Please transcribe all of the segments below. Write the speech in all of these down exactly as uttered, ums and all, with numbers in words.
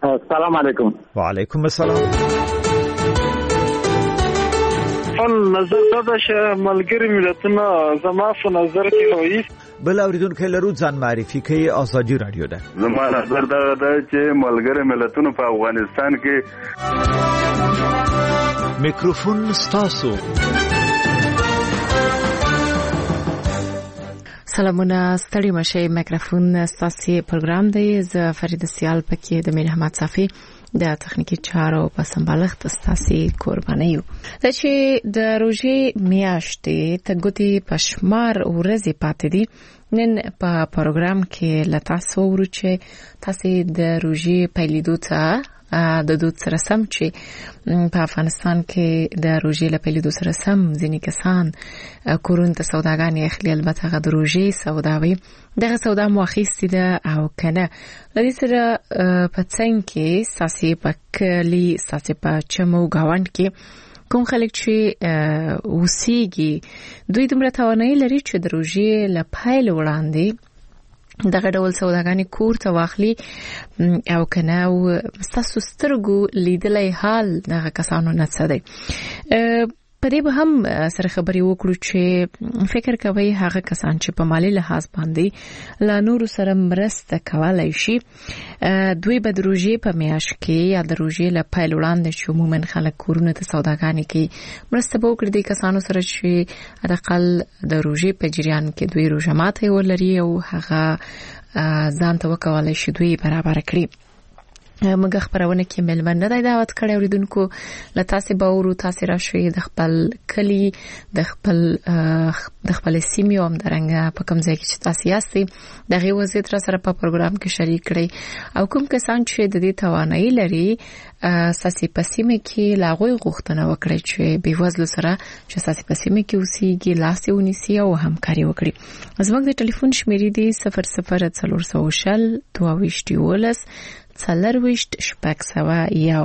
السلام علیکم. وعلیکم السلام. خپل نظر دا چې ملګری ملتونه زما په نظر کې وایي بل اوریدونکو لرو ځان معرفي کوي. ازادي رادیو ده. زما نظر دا ده چې ملګری ملتونه په افغانستان کې میکروفون ستاسو. سلامونه ستړي مشه. میکروفون ستاسو پروګرام دی. ز فرید سیال پکې د میر احمد صافي د تخنیکی چارو په سمبالښت ستاسو قرباني یو. د چې د روزي میاشتې ته ګوتی پشمار ورځې پاتې دي. نن په پروګرام کې لتا سوورو چې تاسو د روزي پیلیدو ته د دوت سره سم چې په افغانستان کې د روزي له پیلیدو سره سم ځینې کسان کورون ته سوداګانې اخلي. البته غد روزي سوداوي دغه سودا مؤخیستی ده او کنه لدې سره په څنګه کې ساسي پکلی ساسي په چمو گاوند کې کوم خلک چې وسیږي دوی دومره توانایي لري چې د روزي له پایل وړاندې دغه ډول سوداګانې کور ته واخلي او کنه او ستاسو سترګو لیدلای حال دغه کسانو نه څه دی. په دې به هم سره خبرې وکړو چې فکر کوي هغه کسان چې په مالی لحاظ باندې لا نور سره مرسته کولای شي دوی به د روزي په میاشت کې یا د روزي له پیل وړاندې چې عموما خلک کورونه ته سوداګانې کوي مرسته به وکړي د کسانو سره چې حداقل د روزي په جریان کې دوی روزه ماته ولري او هغه ځان ته وکولای شي دوی برابر کړي. موږ خبرونه کې ملمن نه دی دعوت کړی اوریدونکو لتاسې باورو تاسو راشي د خپل کلی د خپل د خپل سیمې او درنګ په کوم ځای کې چې تاسو یاستئ دغه وضعیت را سره په پروګرام کې شریک کړئ او کوم کسان چې د دې توانایي لري ساسي پسیمه کې لاغوي غوښتنه وکړي چې بیوزلو سره چې ساسي پسیمه کې اوسېږي لاسي ونیسي او همکاري وکړي. زموږ د ټلیفون شمیرې دی صفر صفر څلور سوه شل دوه ویشت یولس څلرویشت شپږ سوه یو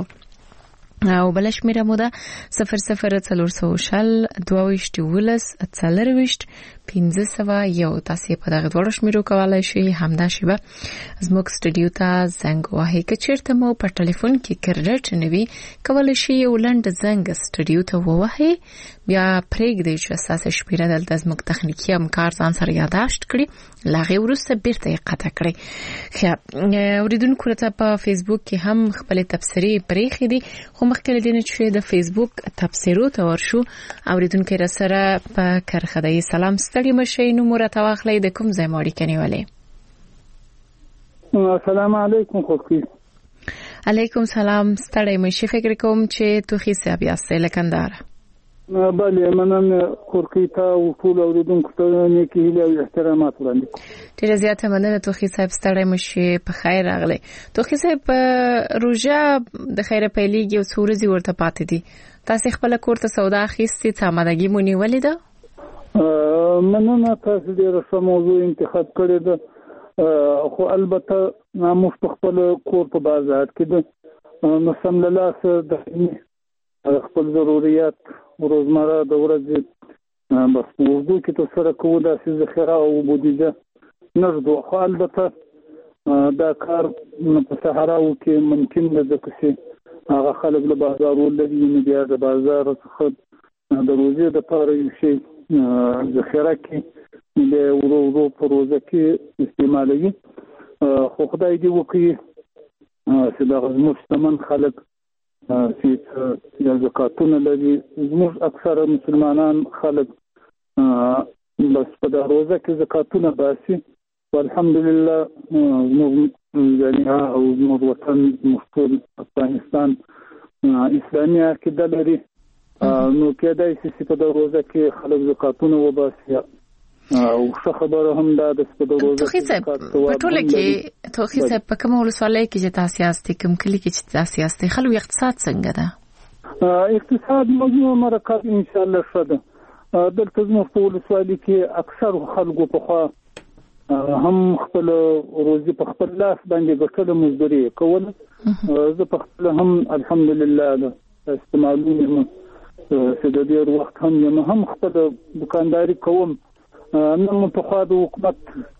او بل شمیره مو ده صفر صفر څلور سوه شل دوه ویشت یولس څلرویشت پنځه سوه یو. تاسو په دغه ډول شمیرو کولای شئ همدا شیبه زموږ سټډیو ته زنګ وهئ. که چیرته مو په ټلیفون کې کریډټ نه وي کولای شئ یو لنډ زنګ سټډیو ته ووهئ بیا پرېږدئ چې اساسه شمیره دلته زموږ تخنیکي همکار ځان سره یاداشت کړي لاغې وروسته بیرته یې قطع کړئ. ښه اوریدونکو ته په فیسبوک کې هم خپل تبصرې پرېښې دي خو مخکې له دې نه چې د فیسبوک تبصرو ته ورشو اوریدونکو را سره په کرخدای سلام ستړي مشه نو مرته واخلې د کوم ځای ماړي کني ولې. السلام علیکم خوږی. علیکم سلام ستړي مشه. فکر کوم چې توخي صاحب یاستئ لکندار. بله مننه خوږی ته او ټول اوریدونکو ته نیکی هیله او احترامات وړاندې کوم. ډیره زیاته مننه توخي صاحب ستړي مشه. په خیر راغلی. توخي صاحب روزه د خیره پیلیږي او څورزي ورته پاتې دي. تاسو خپل کور ته سودا اخیستي څه آمادګي مونږ ولې ده؟ مننه تاسو ډیره ښه موضوع انتخاب کړی ده خو البته موږ په خپل کور په بازار کې ده نو سم له لاسه د خپل ضرورت روزمره د ورځې بس په اردو کې تو سره کوو داسې ذخیره او بودیجه نږدو خو البته دا کار په صحراو کې ممکن نه ده چې هغه خلک له بازار ولري نو بیا د بازار څخه د روزي د پاره یو شی ذخیره کې د ورو ورو په روزه کې استعمالوي خو خدای دې وکړي چې دا زموږ شتمن خلک چې یا زکاتونه لري زموږ اکثره مسلمانان خلک بس په دا روزه کې زکاتونه باسي والحمدلله زموږ جامعه او زموږ وطن مشهور افغانستان اسلامي عقیده لري نو کېدای شي چې په دا روزه کې خلک زکاتونه وباسي او ښه خبره هم دا د په روزه توخي صاحب په ټوله کې توخي صاحب په کومه ولسوالۍ کې چې تاسو یاستئ کوم کلی کې چې تاسو یاستئ خلک اقتصاد څنګه ده؟ اقتصاد موضوع مرکز ان شاء الله شته دلته زموږ په ولسوالۍ کې اکثر خلکو په خوا هم خپل روزي په خپل لاس باندې ګټل مزدوري کول زه په خپل هم الحمدلله استعمالوم چې د ډیر وخت هم یم هم خپل دکانداري کوم نن په خوا د حکومت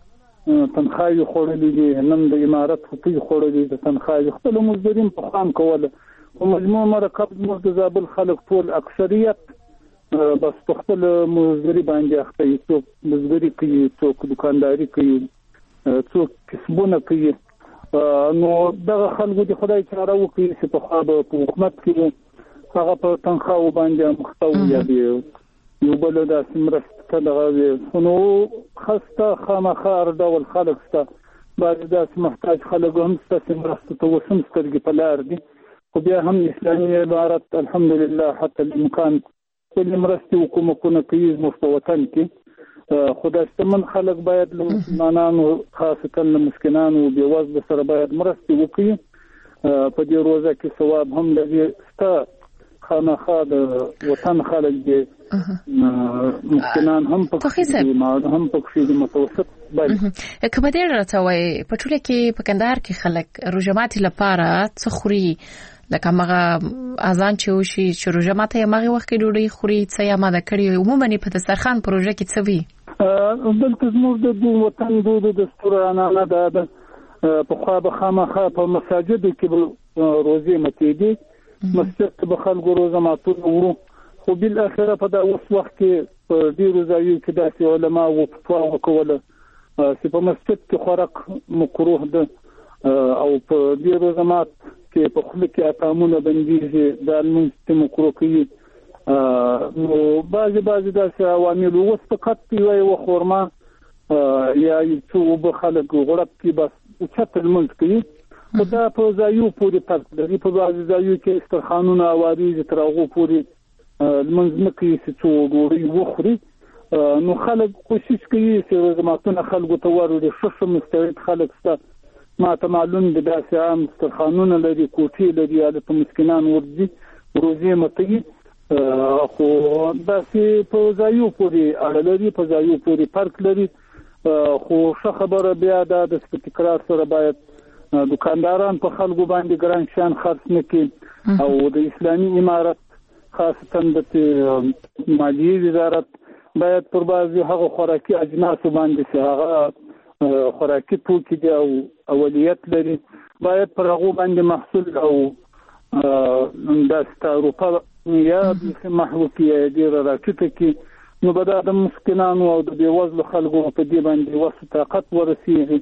تنخواهی خوړلې دي، نن د امارت روپۍ خوړلې د تنخواهی خپل مزدورین په خام کوله. په مجموع مرکب زموږ د زابل خلک ټول اکثریت بس په خپل مزدوري باندې اخته دي، څوک مزدوري کوي، څوک دکانداري کوي، څوک کسبونه کوي. نو دغه خلکو د خدای چاره وکړي چې په خوا په حکومت کې هغه په تنخواهو باندې مخته وي یو بل داسې مرسته دغه وي. نو خسته خامخا هر ډول خلک شته، بعضې داسې محتاج خلک هم شته چې مرستو ته اوس هم سترګې په لار دي، خو بیا هم اسلامي عبارت الحمدلله حتی الامکان ټولې مرستې حکومتونه کوي زموږ په وطن کې. خو دا شتمن خلک باید له مسلمانانو خاصتا له مسکینانو او بېوزلو سره باید مرستې وکړي. په دې روزه کې ثواب هم لري شته، خامخا د وطن خلک دي، مسکینان هم پکې دي، هم پکې دي، متوسط باید. که په دې راته وایي په ټوله کې په کندهار کې خلک روژه ماتي لپاره څه خوري؟ لکه هغه اذان چې وشي چې روژه ماته یې هغه وخت کې ډوډۍ خوري، څه یې آماده کړي؟ عموما په دسترخوان پروژه کې څه وي؟ دلته زموږ د وطن دود د دستورانه ده، په خوا به خامخا په مساجدو کې به روزې ماتېدي، مسجد ته به خلکو روژه ماتونه وړو. خو بالاخره په دا اوس وخت کې په ډېرو ځایو کې داسې علما فتوا وکوله چې په مسجد کې خوراک مکروه ده او په دې روژه مات کې په خوله کې اطعامونه بندېږي، دا لمونځ ته مکروه کوي. نو بعضې بعضې داسې عوامل اوس فقط یوه یوه خورما یا یو څو اوبه خلک غړپ کړي بس اوچت لمونځ کوي. خو دا په ځایو پورې فرق لري، په بعضې ځایو کې دسترخوانونه هوارېږي تر هغو پورې لمونځ نه کوي چې څو ډوډۍ وخوري. نو خلک کوشش کوي چې روژه ماتونه خلکو ته وروړي. ښه ښه مستعد خلک شته، ما ته معلوم دي داسې عام دسترخوانونه لري، کوټې لري، هلته مسکینان ورځي روژې ماتوي. خو داسې په ځایو پورې اړه لري، په ځایو پورې فرق لري. خو ښه خبره بیا دا د تکرار سره باید دکانداران په خلکو باندې ګران شیان خرڅ نه کړي او د اسلامي امارت خاصتا د مالیې وزارت باید پر بعضې هغه خوراکي اجناسو باندې چې هغه خوراکي توکي دي او اولیت لري باید پر هغو باندې محصول او داسې تعرفه یا بیخي محو کړي یا ډېره راټیټه کړي. نو به دا د مسکینانو او د بېوزلو خلکو په دې باندې وس طاقت ورسېږي.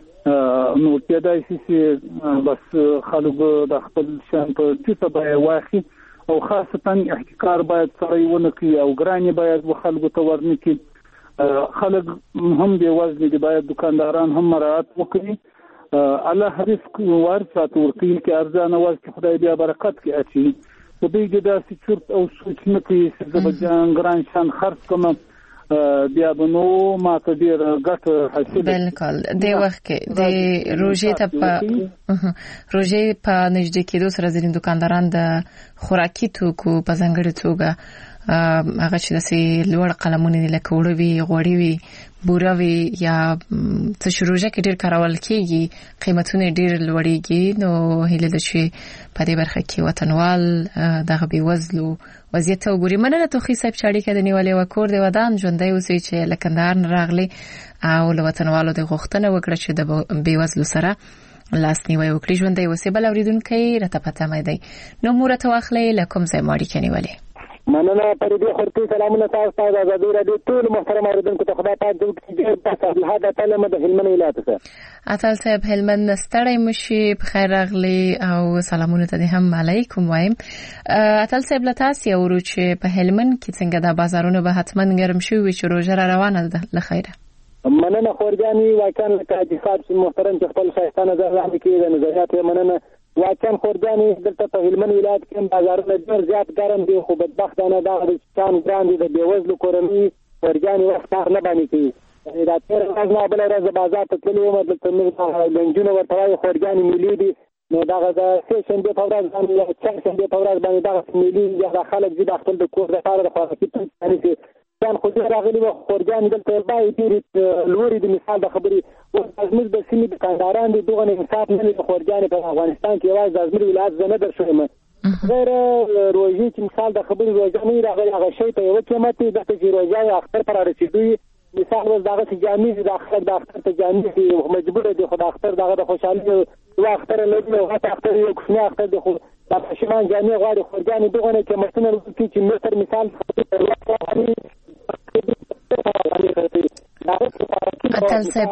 نو کېدای شي چې بس خلکو د خپل شیان په ټیټه بیه واخلي او خاصتا احتکار باید سړی ونه کړي او ګرانې باید خلکو ته ورنه کړي. خلک هم بېوزلي دي، باید دکانداران هم مراعات وکړي. الله رزق ورچاته ورکوي، کې ارزانه ورکړي خدای بیا برکت کې اچوي. خو دوی دې داسې چورت او سوچ نه کوي چې زه به ګران شیان خرڅ کړم بیا به نو ما ته ډېر ګټه حاصله. بالکل دې وخت کې د روژې ته په روژې په نږدې کېدو سره ځینې دکانداران د خوراکي توکو په ځانګړې توګه هغه چې داسې لوړ قلمونه دي لکه اوړه وي، غوړي وي، بوره وي یا څه چې روژه کې ډېر کارول کېږي قیمتونه ډېر لوړېږي. نو هیله ده چې په دې برخه کې وطنوال دغه بېوزلو وضعیت ته وګوري. مننه توخي صاحب چې اړیکه د نیولې وه. کور د ودان ژوندی اوسئ چې له کندهار نه راغلې او له وطنوالو د غوښتنه وکړه چې د بېوزلو سره لاس نیوی وکړي. ژوندی اوسئ. بل اورېدونکی راته پته مې دی، نوم راته واخلئ، له کوم ځای مو اړیکه نیولې؟ مننه پردي خورتي سلامونه تاسو ته د ازادي راډیو ټول محترم اوریدونکو ته خدای پاک دې ډېر تاسو له هدا تعالی د هلمند ولایت څخه. اتل صاحب هلمند ستړی مشي، بخیر راغلی او سلامونه ته هم علیکم وایم. اتل صاحب له تاسو یو ورو چې په هلمند کې څنګه د بازارونو به حتما ګرم شوي چې روژه را روانه ده لخیره. مننه خورجاني واکان لکه حاجي صاحب محترم چې خپل شایسته نظر وړاندې کړي د نظریات یې مننه. واکان خورجاني دلته په هلمند ولایت کې بازارونه ډېر زیات ګرم دي، خو بدبختانه دا د چان ګران دي د بېوزلو کورنۍ خورجاني وخت کار نه باندې کوي. دا تېره ورځ نه بله ورځ بازار ته تللي وم، دلته موږ لنجونه ورته وایي خورجاني مېلې دي. نو دغه د سې شنبې په ورځ باندې یا چهارشنبې په ورځ باندې دغه مېلې دي، دا خلک ځي د خپل د کور دپاره د خوراکي توکي نیسي. ځان خو ډېر راغلي وه خورجانې دلته باید ډېرې لوړې دي. مثال د خبرې اوس زموږ د سیمې دکانداران دي دغه انصاف نه لري. خورجانې په افغانستان کې یوازې د ازمیر ولایت زه نه در شویم. غیر روژې چې مثال د خبرې روژه نه وي راغلې، هغه شی ته یوه قیمت وي، دلته چې روژه یا اختر په را رسېدو وي مثال اوس دغه چې جامې د اختر د اختر ته جامې دي مجبور دي خو د اختر دغه د خوشحالي یو اختر لري او هغه اختر یو کوچنی اختر دی خو د ماشومان جامې غواړي خورګانې دغه نه چې مشتنه کې چې متر مثال اتل صاحب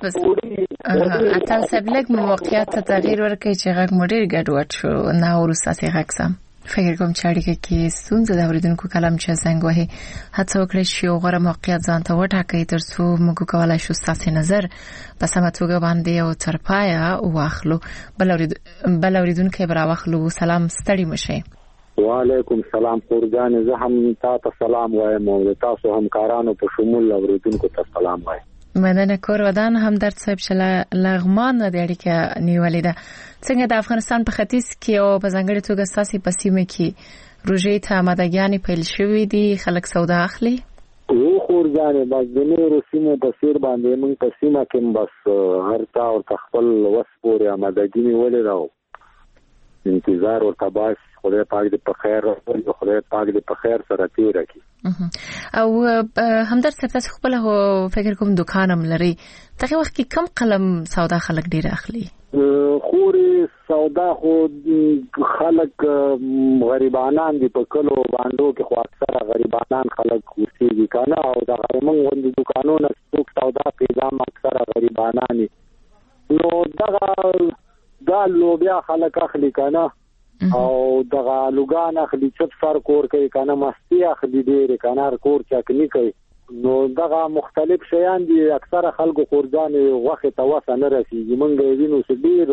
اتل صاحب لږ موقعیت ته تغییر ورکړي چې غږ مو ډېر ګډوډ شو نه ورسته سي غږ سم فکر کوم چې اړیکه کې ستونزه د اوریدونکو کلام چې زنګ وهي هڅه وکړئ چې یو غوره موقعیت ځان ته وټاکئ ترڅو موږ کولای شو ستاسو نظر په سمه توګه باندې او تر پایه واخلو بل اوریدونکو برا واخلو سلام ستړي مشه وعلیکم سلام قربان زه هم تاسو سلام وایم او تاسو همکارانو په شمول اوریدونکو ته سلام وایم مننه کور ودان همدرد صاحب چې لغمان د اړیکه نیولې ده څنګه د افغانستان په ختیځ کې او په ځانګړي توګه ساسي په سیمه کې روژې ته آمادګیانې پیل شوې دي خلک سودا اخلي او خورځانې بس د نورو سیمو په څیر باندې موږ په سیمه کې بس هر چا او خپل وس پورې آمادګي نیولې راو انتظار او تباش خدای پاک دې په خیر او خدای پاک دې په خیر سره تیر کړي او همدرد صاحب تاسو خپل هو فکر کوم دکانم لري دغه وخت کې کم قلم سودا خلک ډیر اخلي خوري سودا خو خلک غریبانان دي په کلو باندې کې خو اکثره غریبانان خلک اوسېږي کنه او د موږ د دکانونو څوک سودا پیدا اکثره غریبانان نو دغه دا لوبیا خلک اخلي کنه او دغه لوګان اخلي چې سر کور کوي کنه مستی اخلي ډیر کنه کور چکنی کوي نو دغه مختلف شیان دي اکثره خلکو خورځانې وخت ته وسه نه رسیږي مونږ وینو چې ډیر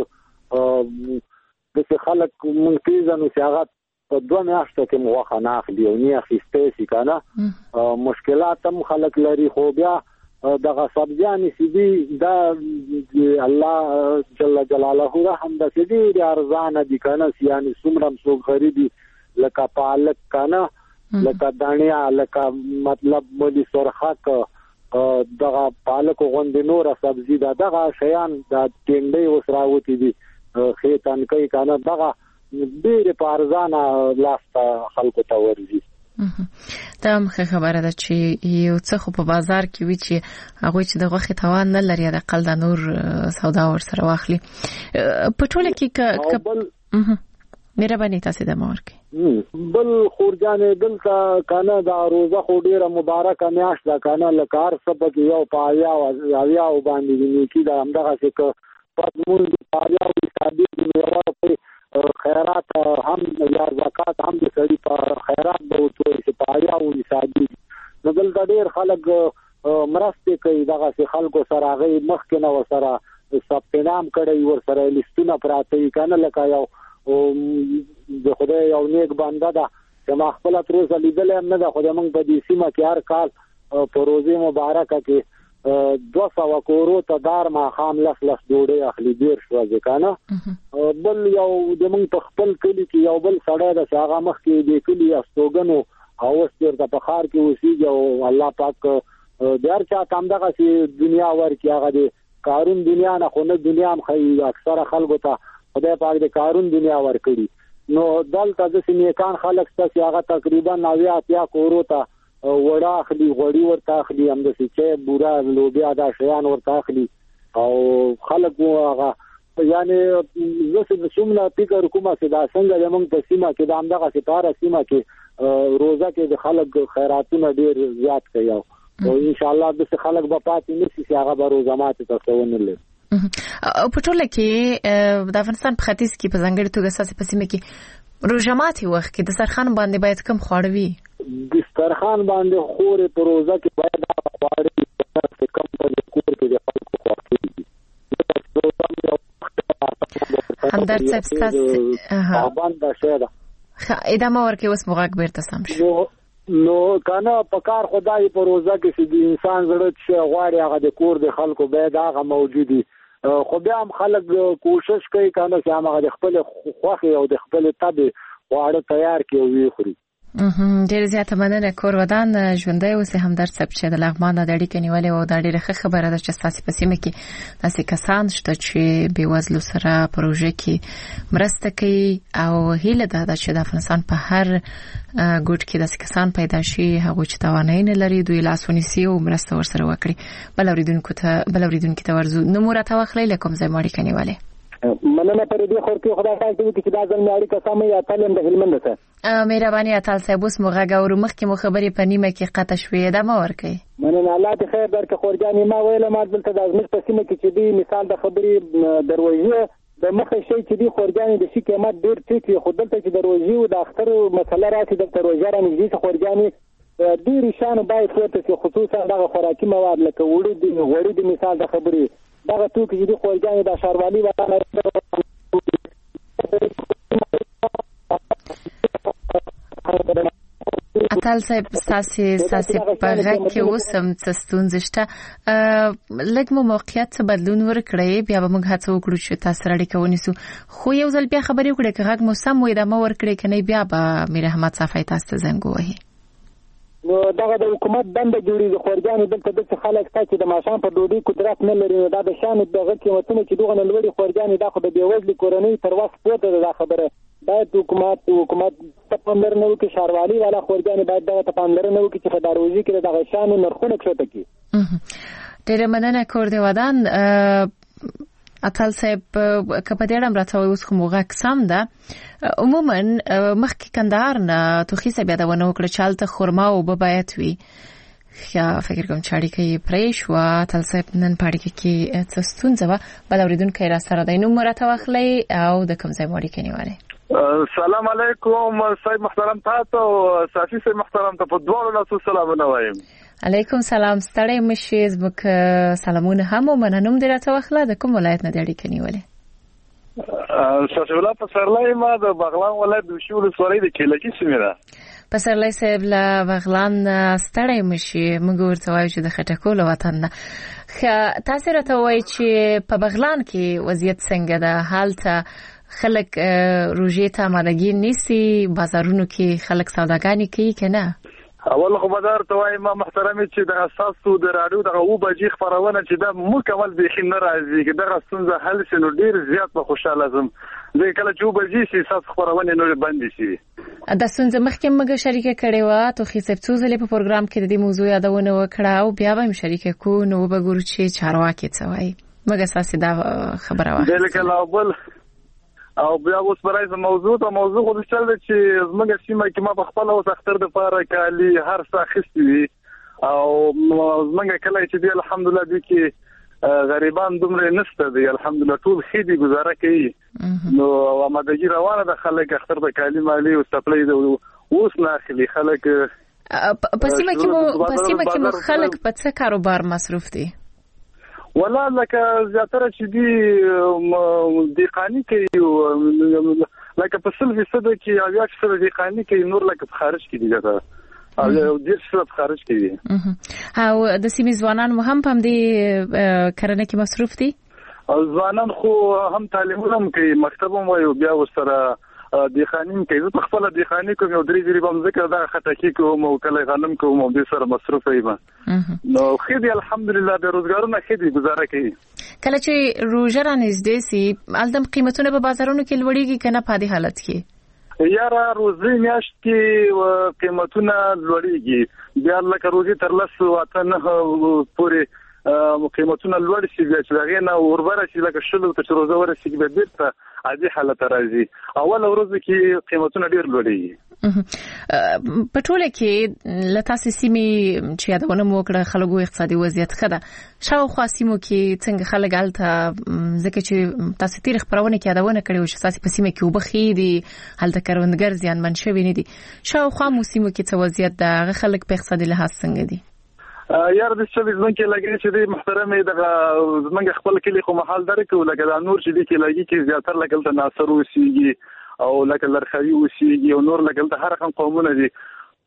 د خلک مونږ پیژنو چې هغه په دوه میاشتو کې موخه نه اخلي او نه اخیسته سي کنه مشکلات هم خلک لري خو بیا دغه سبزیان سیدی دا الله جل جلاله رحم د سیدی ارزان دي کنه یعنی څومره څو غریبي لکه پالک کنه لکه دانیا لکه مطلب ملي سرخک دغه پالک غوندې نور سبزی دا دغه شیان د ټینډي وسراوتی دي خېتان کوي کنه دغه ډېر پارزانه لاسته خلکو ته ورځي دا مخه خبره ده چې یو څه خو په بازار کې وی چې هغه چې د غوښې توان نه لري د قل د نور سودا ور سره واخلي په ټوله کې ک مهرباني تاسو د مور کې بل خورجانې دلته کنه دا روزه خو ډیره مبارکه میاشت ده کنه لکار سبق یو پایا او یا باندې نیکی دا همدغه څه پدمون پایا او حسابي دی خیرات هم یا زکات هم د سړي په خیرات به وتوي چې پایا او حسابي نو دلته ډیر خلک مرسته کوي دغه خلکو سره غي مخکې نه وسره سپینام کړي ور سره لیستونه پراته کنه لکه یو او د خدای یو نیک بنده ده چې ما خپل تروسه لیدل هم نه ده خو موږ په دې سیمه کې هر کال په روزه مبارکه کې دو سوه کورو ته دار ما خام لس لس ډوډۍ اخلي ډیر شو ځکانه بل یو د موږ په خپل کلی کې یو بل سړی ده چې هغه مخکې د کلی استوګنو او ستر د بخار کې اوسېږي او الله پاک د هر چا تام دغه چې دنیا ورکړي هغه د کارون دنیا نه خو نه دنیا هم خي اکثره خلکو ته خدای پاک د کارون دنیا ورکړي نو دلته د سیمېکان خلک ستاسو هغه تقریبا نویا اتیا کورو ته وړا اخلي غوړي ورته اخلي هم د سچې بورا لوبیا دا شیان ورته اخلي او خلک هغه یعنی زه څومره فکر کوم چې دا څنګه زمونږ په سیمه کې د همدغه ستاره سیمه کې روزه کې د خلک خیراتونه ډیر زیات کوي او ان شاء الله د خلک په پاتې نشي چې هغه به روزه ماته تاسو ونلې او په ټوله کې د افغانستان په ختیځ کې په ځانګړي توګه ساسي په سیمه کې روزه ماتي وخت کې د سرخان باندې باید کم خواړه وي د سرخان باندې خورې په روزه کې باید خواړه چې کم په کور کې د خلکو خواړه همدرد صاحب تاسو ها باندې شه ادامه ورکې اوس مغاک بیرته سم شي نو کنه په کار خدای په روزه کې چې د انسان زړه چې غواړي هغه د کور د خلکو باید هغه موجودي خو بیا هم خلک کوشش کوي کنه چې هغه د خپل خوخي او د خپل طبي واړه تیار کوي وي خوري ډېر زیاته مننه. کور ودان ژوندۍ اوسې همدرد صاحب چې د لغمان د اړیکې نیولې او دا ډېره ښه خبره ده چې ستاسې په سیمه کې داسې کسان شته چې بېوزلو سره پروژه کې مرسته کوي او هیله ده چې د افغانستان په هر ګوټ کې داسې کسان پیدا شي هغوی چې توانایي نه لري دوی لاس ونیسي او مرسته ورسره وکړي. بل اورېدونکو ته بل اورېدونکي ته ورځو. نوم راته واخلئ له کوم ځای مو اړیکه نیولې؟ مننه پر دې خور کې خدای پاک دې چې دا ځل مې اړیکه سمه یا تلم د هلمند څخه. مهرباني اتل صاحب اوس مو غږ اورو مخکې مو خبرې په نیمه کې قطع شوې ده ما ورکړئ. مننه الله دې خیر درکړي خورجانې. ما ویل ما دلته د ازمیر په سیمه کې چې دی مثال د خبرې دروازې د مخه شي چې دی خورجانې د شي قیمت ډېر ټیټ وي خو دلته چې دروازې او د اختر مسله راشي د دروازې را نږدې خورجانې ډېر شان باید ورته چې خصوصا دغه خوراکي مواد لکه وړي دي غوړي دي مثال د خبرې دغه توکي چې دی خورجانې د ښاروالي وطن اتل صاحب ساسي ساسي په غږ کې اوسم څه ستونزه شته. لږ مو موقعیت څه بدلون ورکړئ بیا به موږ هڅه وکړو چې تاسو سره اړیکه ونیسو. خو یو ځل بیا خبرې وکړئ که غږ مو سم وي دا مو ورکړئ کنه بیا به میر احمد صافی تاسو ته زنګ ووهي. نو دغه د حکومت دنده جوړیږي خورجانې دلته د خلک ته چې د ماشام په ډوډۍ قدرت نه لري دا د شان دغه قیمتونه چې دغه لوړي خورجانې دا خو د بیوزلي کورنۍ تر وخت پورته دا خبره باید حکومت حکومت ته پاملرنه وکړي ښاروالي والا خورجانې باید دغه ته پاملرنه وکړي چې په دروازې کې دغه شان نرخونه کښته کړي. ډېره مننه کور دې ودان. اتل صاحب که په دې اړه راته وایي اوس خو مو غږ سم ده. عموما مخکې کندهار نه توخي صاحب یادونه وکړه چې هلته خرما اوبه باید وي. ښه فکر کوم چې اړیکه یې پرې شوه. اتل صاحب نن په اړیکه کې څه ستونزه وه. بل اورېدونکی راسره دی. نوم مو راته واخلئ او د کوم ځای مو اړیکه نیولې؟ سلام علیکم صاحب محترم تاسو او صافي صاحب محترم ته په دواړو لاسو سلامونه وایم. علیکم سلام ستړی مشي زموږ سلامونه هم ومنه. نوم دې راته واخله د کوم ولایت نه دې اړیکه نیولې؟ صافي الله پسرلی ما د بغلان ولایت د وشي ولسوالۍ د کیلکي سیمې ده. پسرلی صاحب له بغلان ستړی مشي موږ ورته وایو چې د خټکو له وطن نه. تاسو راته وایئ چې په بغلان کې وضعیت څنګه ده؟ هلته خلک روژې ته آمادګي نیسي؟ بازارونو کې خلک سوداګانې کوي که نه؟ اول خو بازار ته وایم ما محترمې چې د اساسو د راډیو دغه او بجې خبرونه چې دا مکمل بيخي نه راځي چې دغه ستونزه حل شي نو ډیر زیات به خوشاله زم. زه کله چې او بجې شي اساس خبرونه نور باندې شي. دا ستونزه مخکې موږ شریکه کړې و ته خو څه څه په پروګرام کې د دې موضوع یادونه وکړه او بیا به شریکه کو نو به ګورو چې چارواکي څه وایي. موږ اساسي دا خبره وایو. دلته اول او بیا اوس برای ز موضوع ته موضوع خو چل دی چې زموږ سیمه کې ما په خپل اوس اختر د پاره کالی هر څه خستې دي او زموږ کله چې دی الحمدلله دي کې غریبان دومره نشته دي الحمدلله ټول خېدي گزاره کوي نو آمادګي روانه ده خلک اختر د کالی مالی او سپلای د اوس نه اخلي خلک په سیمه کې مو په سیمه کې مو خلک په څه کاروبار مصروف دي؟ ولا لکه زیاتره چې دی دیقانی کوي لکه په سل فیصد کې او یا چې دیقانی کوي نور لکه په خارج کې دي دا او ډیر څه په خارج کې دي. او د سیمې ځوانان مو هم په دې کرنه کې مصروف دي؟ ځوانان خو هم تعلیمونه کوي مکتب هم وایي بیا وسره دیخانیم کوي. زه خپل دیخانی کوم او درې درې بم ذکر دا خټکی کوم او کله غنم کوم او د سره مصروف یم نو خېدي الحمدلله د روزګارونه خېدي گزاره کوي. کله چې روزه را نږدې سي الدم قیمتونه په بازارونو کې لوړیږي کنه په دې حالت کې؟ یاره روزي میاشت کې قیمتونه لوړیږي بیا لکه روزي تر لس واته نه پورې قیمتونه لوړ شي چې دغه نه وربره شي لکه شلو ته روزه ورسي به بیرته عادي حالت راځي. اول ورځ کې قیمتونه ډیر لوړیږي. په ټوله کې لته سیمې چې یادونه مو کړه خلکو اقتصادي وضعیت ښه ده. شاوخوا سیمو کې څنګه خلک هلته ځکه چې تاسو تیر خبرونه کې یادونه کړې و چې تاسو په سیمه کې وبخې دي هلته کروندګر زیانمن شوي نه دي. شاوخوا مو سیمو کې څه وضعیت ده؟ هغه خلک په اقتصادي لحاظ څنګه دي؟ یار د شل ځمن کې لګي چې د محترمې د زمنګ خپل کلی خو محل درکو لکه د نور چې د کې لګي چې زیاتره لکه ناصر وسیږي او لکه لرخوي وسیږي او نور لکه د هر رقم قومونه دي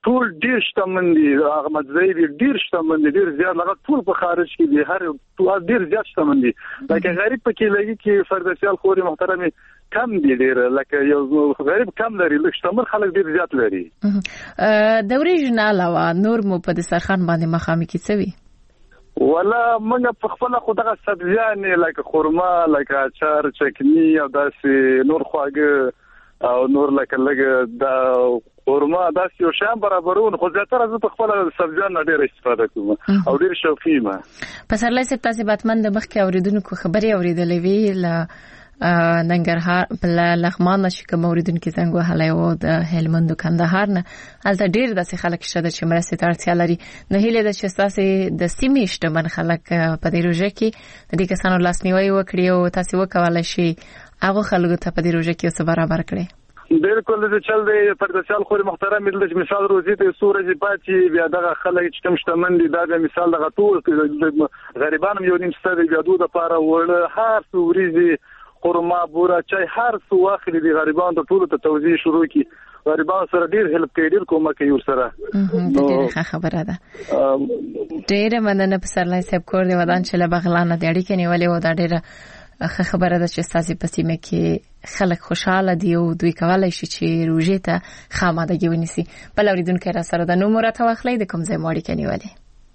ټول ډیر شتمن دي احمد زید ډیر شتمن دي ډیر زیات لغه ټول په خارج کې دي هر ټول ډیر زیات شتمن دي لکه غریب پکې لګي کې فردسیال خوري محترم کم دي ډیر لکه یو غریب کم لري لکه شتمن خلک ډیر زیات لري د ورېجو علاوه نور مو په دسترخوان باندې مخامخ کیږي ولا موږ په خپل خدغه سبزیان لکه خرما لکه اچار چکنی او داسې نور خواږه او نور لکه لګ د خرما داسې یو شان برابرون خو زیاتره زه په خپل سبزیان ډېر استفاده کوم او ډېر شوقي یم. پسرلی صاحب تاسو باتمن د مخکې اوریدونکو خبرې اوریدلې وی ل ننګرهار په لغمان چې کوم اوریدونکو څنګه وهلای وو د هلمند او کندهار نه البته ډېر داسې خلک شته چې مرستې ته اړتیا لري. نو هیله ده چې تاسو د سیمې شتمن خلک په دې روژه کې د دې کسانو لاسنیوي وکړي او تاسو وکولای شي هغه خلکو ته په دې روژه کې څه برابر کړي. بالکل د چل دی پردسیال خوري محترم د مثال روزي ته سورج پاتې بیا دغه خلک چې کوم شتمن دي دا د مثال دغه ټول غریبانو یو نیم ستړي بیا دوه لپاره وړ هر سوريزي خرما بورا چای هر څو واخلي دي غریبانو ته ټول ته توزیع شروع کی غریبانو سره ډیر هلپ کوي ډیر کومه کوي ورسره. ډیره خبره ده ډیره مننه پسرلی صاحب کور دی ودان چې له بغلانه د اړیکې نیولې و دا ډیره خبره ده چې تاسو په سیمه کې خلک خوشاله دي او دوی کولای شي چې روژې ته خامادګي ونیسي. بل اوریدونکو را سره د نو مرته واخلې د کوم ځای ماړي کني ولې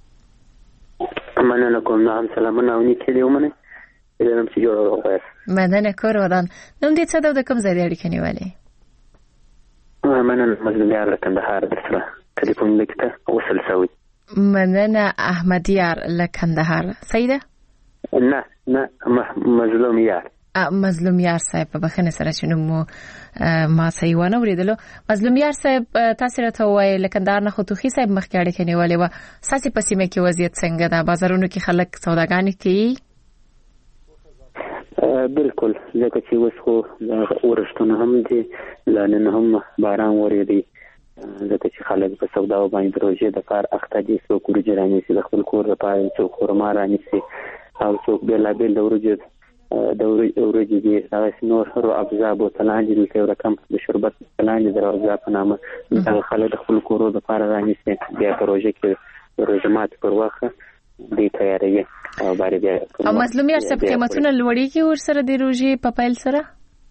مننه کوم نام سلامونه او نیکه دی ومنه دلم چې جوړ وغوښه مننه کور ودان نوم دې څه د کوم ځای دی کني ولې مننه مزلمیار کندهار درسره ټلیفون لیکته وصل سوي مننه احمدیار لکندهار سیده نه نه مظلومیار مظلومیار صاحب په بخنه سره چې نو ما سیوانه ورېدلو مظلومیار صاحب تاسو راته وایي لکندار نه خو توخي صاحب مخکې اړه کني ولې و ساسي په سیمه کې وضعیت څنګه ده بازارونو کې خلک سوداګانې کوي بالکل ځکه چې اوس خو ورشتونه هم دي لانه هم باران ورېدي ځکه چې خلک په سودا باندې روزي د کار اخته دي څو کور جراني سي د خپل کور لپاره څو خرما راني سي او څو بل بل د ورځې د ورځې دي هغه نور هر ابزا بوتلان دي چې رقم د شربت بوتلان دي دروازه په نامه د خلک خپل کور لپاره راني سي بیا پروژه کې روزمات پر وخت دی تیاری او باندې بیا او مظلومیت څخه قیمتونه لوړی کی ور سره د روزي په پایل سره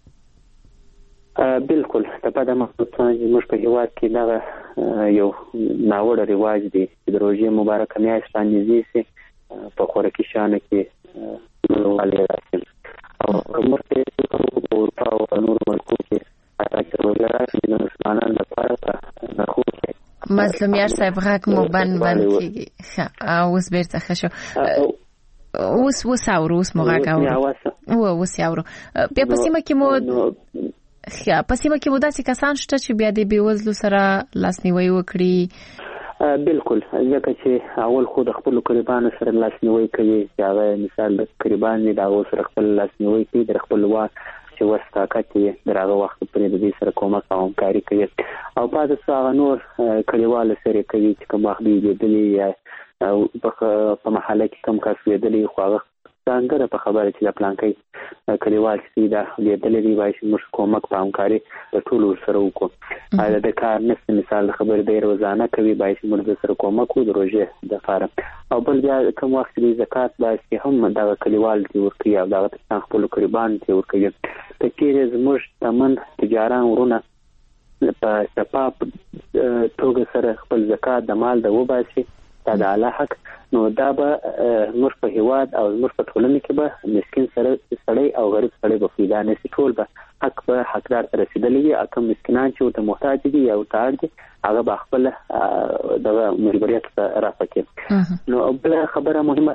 بالکل ته په دمه چې موږ په هیواد کې دا یو ناوړه رواج دی چې د روزي مبارکه میاشت باندې زی په خوراکي شانه کې نو علي راځي او موږ ته په اروپا او نور ملکو کې راځي روزي راځي نو ځانان لپاره نه خو مظلومیت صاحب غاک مو بند بند کیږي او اوس بیرته خشو اوس اوس اوروس مو غاک او اوس یاورو بیا په سیمه کې مو خیا په سیمه کې مو داسې کسان شته چې بیا د بیوزلو سره لاسنیوي وکړي بالکل ځکه چې اول خو د خپل قربانو سره لاسنیوي کوي چې هغه مثال د قربان دی دا اوس خپل لاسنیوي کوي د خپل واک چې وسطاقت یې دغه وخت پرې د دې سره کومک او همکاري کوي او بعد څه نور کلیوال سره کوي چې کوم وخت دی د او په محله کې کم کار ویدلی خو هغه څنګه په خبره چې د پلان کوي کلیوال چې دا لیدلې دی وایي چې موږ کومک په همکاري د ټولو سره وکړو دا د کار نس مثال خبر دی روزانه کوي وایي چې موږ سره کومک وکړو د روزه د فارم او بل بیا کوم وخت دی زکات باسي هم دا کلیوال دی ورکوي او دا څنګه خپل قربان دی ورکوي ته کې زموږ تمن تجاران ورونه په سپاپ توګه سره خپل زکات د مال د وباسي دا د الله حق نو دا به موږ په هیواد او موږ په ټولنه کې به مسکین سره سړی او غریب سړی به پیدا نه شي ټول به حق به حقدار ته رسیدلی وي او کوم مسکینان چې ورته محتاج دي یا ورته اړ دي هغه به خپل دغه مجبوریت رافع کړي. نو بل خبره مهمه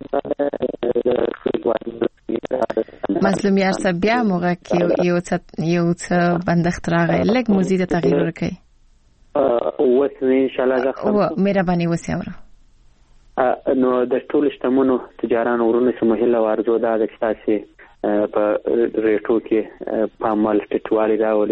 مظلومیت صاحب بیا موږ کې یو څه یو څه بندښت راغی لږ مزید تغییر ورکړي او وسه ان شاء الله زه او مهرباني وسیاوره نو د ټول شتمنو تجارانو ورونه سمهله ورزو دا د تاسو په ریټو کې په عمل ټټوالي راولي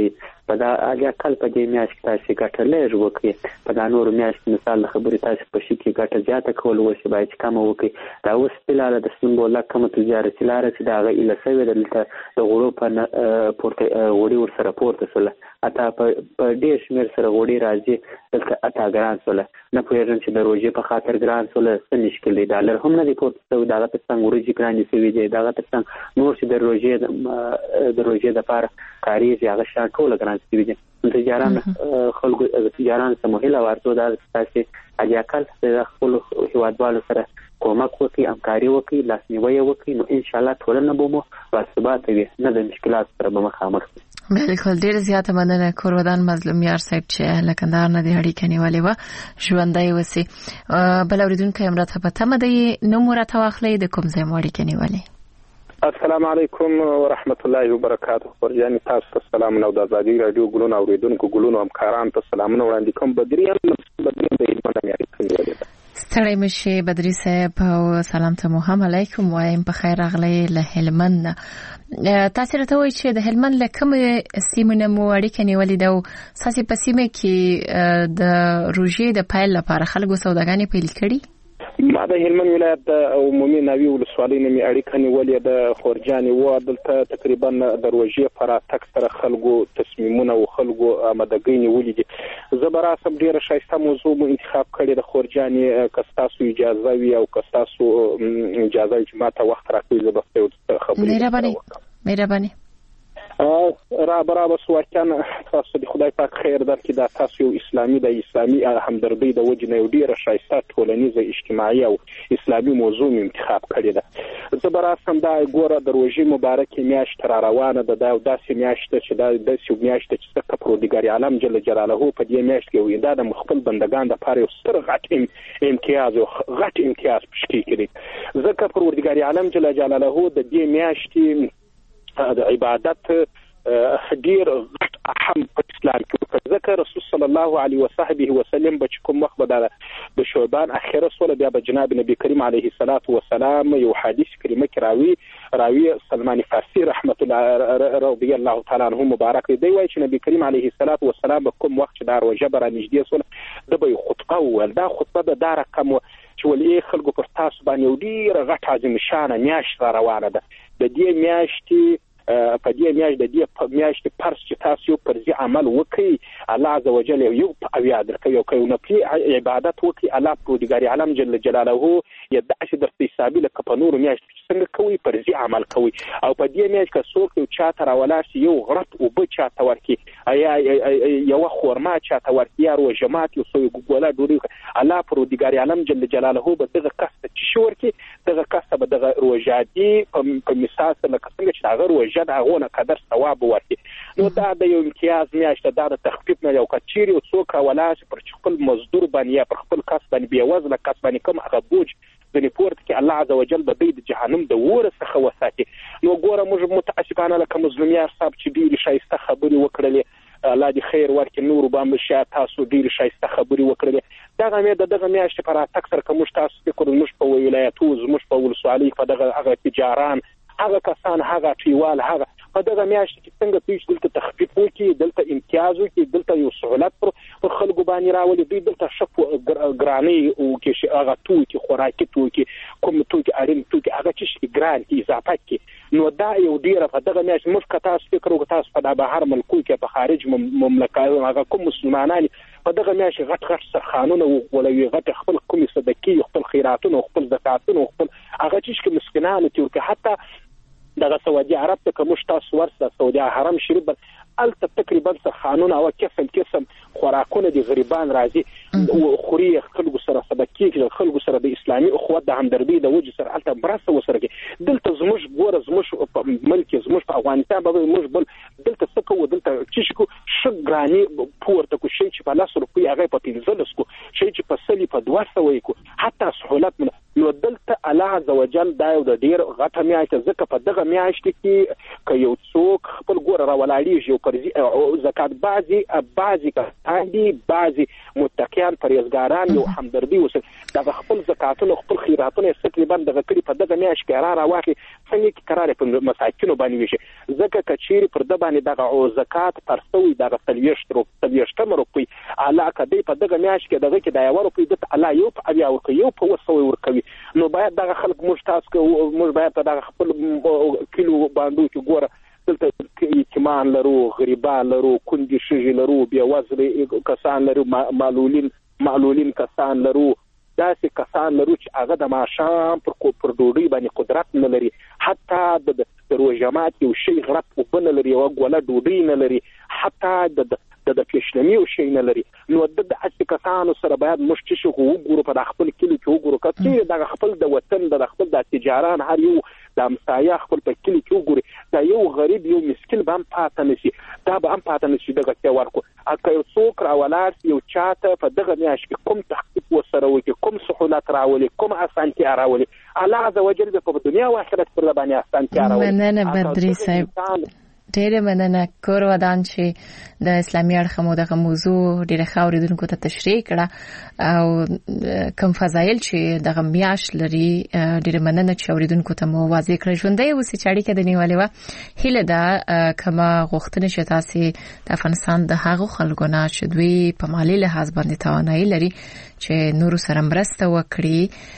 په دا اګه کال په دې میاشت کې تاسو ګټه لږ وکړي په دا نور میاشت مثال خبرې تاسو په شي کې ګټه زیاته کول وشي باید کم وکړي دا اوس بلاله د سیمبول کوم تجارتي لار چې دا غي له سوي دلته د غړو په پورته وړي ور سره پورته سره اته په ډیر شمیر سره وړي راځي دلته اته ګران سره نه پوهیږم چې د روزي په خاطر ګران سره څه مشکل دی ډالر هم نه دی پورته سوي دا ته څنګه ورځي ګران دي سوي دی دا ته څنګه نور چې د روزي د روزي د لپاره کاری هغه شان ټول ګران سوي دي تجاران خلکو تجاران سموهله ورته دا تاسو اجاکل د خپل هیوادوالو سره کومک وکړي همکاري وکړي لاسنیوي وکړي نو ان شاء الله ټولنه به مو باثبات وي نه د مشکلات سره به مخامخ بالکل ډیر زیاته مننه کورودان مظلوم یار صاحب چې لکندار نه دی اړیکه نیولې و ژوندۍ وسی بل اوریدونکو هم راته پته مده نو مرته واخلې د کوم ځای مو اړیکه نیولې السلام علیکم ورحمت الله وبرکاته ورجاني تاسو سلام نو د ازادي رادیو ګلونو اوریدونکو ګلونو همکاران ته سلامونه وړاندې کوم بدریم بدریم د علم نه اړیکه ستړی مشه بدري صاحب او سلام ته محمد علیکم وایم په خیر راغلی له هلمند تاسو راته وایئ چې د هلمند له کوم سیمه مو اړیکه نیولې ده او ساسي په سیمه کې د روژې د پایل لپاره خلکو سوداګانې پیل کړي ما د هلمند ولایت د عمومي ناوی ولسوالۍ نه می اړیکه نیولې د خورجاني و دلته تقریبا د روژې پر تک سره خلکو تصمیمونه او خلکو آمادګۍ نیولې دي زبر اسم ډیره شایسته موضوع مو انتخاب کړی د خورجاني کستاسو اجازه وی او کستاسو اجازه چې ماته وخت راکوي زبر خبرې مهرباني مهرباني را برابر سوچان تاسو د خدای پاک خیر درکړي دا تاسو یو اسلامي د اسلامي همدردی د وجنه یو ډیره شایسته ټولنیزه اجتماعي او اسلامي موضوع انتخاب کړی ده زبر اسم دا ګوره د روژې مبارک میاشت را روانه ده دا داسې میاشت چې دا د سیو میاشت چې څخه پرودګاری عالم جل جلاله په دې میاشت کې وي دا د مخبل بندگان د پاره یو ستر غټ امتیاز او غټ امتیاز پشکی کړي ځکه پرودګاری عالم جل جلاله د دې میاشت د عبادت ډیر اهم په اسلام کې ذکر رسول صلی الله علیه وصحبه وسلم بچ کوم وخت به د شعبان اخره سره بیا به جناب نبی کریم علیه الصلاۃ والسلام یو حدیث کریمه کراوی راوی سلمان فارسی رحمت الله رضی الله تعالی عنہ مبارک دی وایي چې نبی کریم علیه الصلاۃ والسلام کوم وخت چې دا روزه بر نږدې سره د به خطبه ول دا خطبه د دار کم چې ولې خلکو پر تاسو باندې ډیر غټ عظیم شان میاشت روانه ده د دې میاشتې په دې میاشت د دې میاشت پرس چې تاسو یو پرځي عمل وکړي الله عزوجل یو په یاد درکوي او کوي نو په عبادت وکړي الله پروردګار عالم جل جلاله یې د اصل درته حسابي لکه په نور میاشت څنګه کوي پرځي عمل کوي او په دې میاشت کې څوک یو چاته راولاسي یو غرت او به چاته ورکی ایا یو خورما چاته ورکی یا روجمات یو سوی ګولا ډوري الله پروردګار عالم جل جلاله به دغه کسته چې شورکی دغه کسته به دغه روجادي په مثال لکه څنګه چې هغه روج جدا غونه قدر ثواب ورکړي نو دا د یو امتیاز میاشته دا د تخفیف نه یو کچيري او څوک ولاش پر خپل مزدور باندې پر خپل کس باندې بي وزن کس باندې کوم هغه بوج د نپورت کې الله عزوجل به د جهنم د ور څخه وساتي نو ګوره موږ متاسفانه لکه مظلومیار صاحب چې ډیر شایسته خبري وکړلې الله دې خیر ورکړي نور باندې شاه تاسو ډیر شایسته خبري وکړلې دغه مې د دغه میاشتې پر تکثر کوم تاسو فکر موږ په ولایتو موږ په ولسوالۍ په دغه هغه تجاران هغه کسان هغه ټیوال هغه په دغه میاشت کې څنګه پیښ دلته تخفیف وکړي دلته امتیاز وکړي دلته یو سہولت پر خلکو باندې راولي دوی دلته شپ ګرانی او کې هغه توکي خوراکي توکي کوم توکي اړین توکي هغه چې ګران کې اضافه کې نو دا یو ډیره په دغه میاشت مفکه تاسو فکر وکړئ تاسو په بهر ملکو کې په خارج مملکت هغه کوم مسلمانان په دغه میاشت غټ غټ سرخانونه ولوي غټ خپل کوم صدقې خپل خیراتونه خپل زکاتونه خپل هغه چې مسکینانو ته حتی دغه سعودي عرب ته کوم تاسو ورسره سعودي حرم شریف الته تقریبا سرخانونه او قسم قسم خوراکونه د غریبان راځي خوري خلکو سره صدقې خلکو سره د اسلامي اخوت د همدردی د وجه سره الته برسه وسره کې دلته زموږ ګوره زموږ ملک زموږ په افغانستان به موږ بل دلته څه کوو دلته چې کو شګرانی پورته کو شي چې په لاس روپی هغه په پنځلس کو شي چې په سلی په دوه سوي کو حتی سہولت نو دلته الله عزوجل دا یو د ډیر غټه میاشت ځکه په دغه میاشت کې که یو څوک خپل ګوره راولاړېږي یو فرضي زکات بعضې بعضې کسان دي بعضې متقیان پرهیزګاران یو همدردي اوسل دغه خپل زکاتونه خپل خیراتونه یې تقریبا دغه کړي په دغه میاشت کې را راواخلي څنګه کې قرار یې په مساکینو باندې ویشي ځکه که چیرې پر ده باندې دغه زکات پر سوی دغه څلوېښت څلوېښتمه روپۍ الله که دی په دغه میاشت کې دغه کې د یوه روپۍ ده ته الله یو په اویا ورکوي یو په اووه سوی ورکوي نو باید دغه خلک موږ تاسو موږ باید په دغه خپل کلیو باندې کې ګوره دلته یتیمان لرو غریبان لرو کونډې ښځې لرو بېوزلې کسان لرو معلولین معلولین کسان لرو داسې کسان لرو چې هغه د ماښام پر پر ډوډۍ باندې قدرت نه لري حتی د د روژه مات یو شی غرب اوبه نه لري یوه ګوله ډوډۍ نه لري حتی د د د پیشلمي یو شی نه لري نو د داسې کسانو سره باید موږ چې شو وګورو په د خپل کلي کې وګورو که چېرې دغه خپل د وطن د خپل د تجاران هر یو د همسایه خپل په کلي کې وګوري دا یو غریب یو مسکین به هم پاته نه شي دا به هم پاته نه شي دغه ته ورکړو که یو څوک راولاړ شي یو چاته په دغه میاشت کې کوم تحقیق ورسره وکړي کوم سهولت راولي کوم اسانتیا راولي الله عز وجل به په دنیا او آخرت پر باندې اسانتیا راولي مننه بدري صاحب ډېره مننه کور ودان چې د اسلامي اړخ مو دغه موضوع ډېره ښه اورېدونکو ته تشریح کړه او کوم فضایل چې دغه میاشت لري ډېره مننه چې اورېدونکو ته مو واضح کړه ژوندی اوسئ چې اړیکه د نیولې وه هیله ده کومه غوښتنه چې تاسې د افغانستان د هغو خلکو نه چې دوی په مالي لحاظ باندې توانایي لري چې نورو سره مرسته وکړي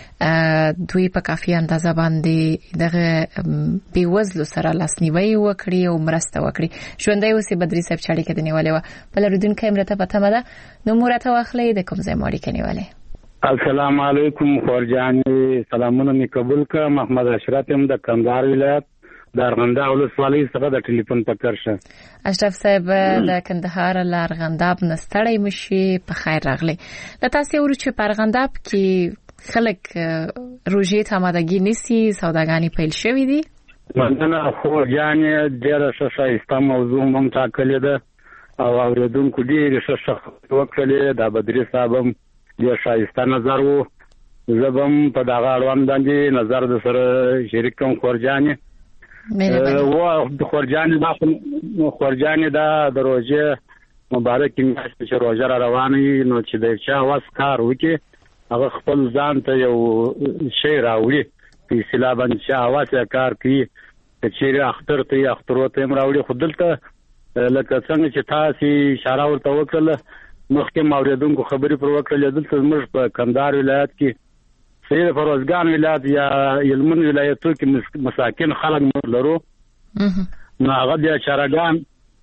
دوی په کافي اندازه باندې دغه بیوزلو سره لاسنیوي وکړي او مرسته وکړي ژوندی اوسئ بدري صاحب چې اړیکه د نیولې وه بله اورېدونکی مرته په تمه ده نو مو راته واخلئ د کوم ځای مو اړیکه نیولې السلام علیکم خورجانې سلامونه مې قبول کړه محمد اشرف یم د کندهار ولایت د ارغنداب ولسوالۍ څخه د ټلیفون په کرشه اشرف صاحب د کندهار له ارغنداب نه ستړی مشي په خیر راغلی د تاسې ورو چې په ارغنداب کې خلک روژې ته آمادګي نیسي سوداګانې پیل شوې دي مننه خورجانې ډېره ښه ښایسته موضوع مو هم ټاکلې ده او اورېدونکو ډېرې ښه ښه وکړلې دا بدري صاحب هم ډېر ښایسته نظر و زه به هم په دغه اړوند باندې نظر د سره شریک کوم خورجانې خورجانې دا خورجانې دا د روژې مبارکې میاشت چې روژه را روانه وي نو چې د چا وس کار وکړي هغه خپل ځان ته یو شی راوړي په اصطلاح باندې چې هواس یې کار کوي که چیرې اختر ته یې اخترو ته یې هم راوړي خو دلته لکه څنګه چې تاسې اشاره ورته وکړله مخکې مو اورېدونکو خبرې پر وکړلې دلته زموږ په کندهار ولایت کې سید فروزګان ولایت یا هلمند ولایتو کې مساکین خلک موږ لرو نو هغه بیا چارهګان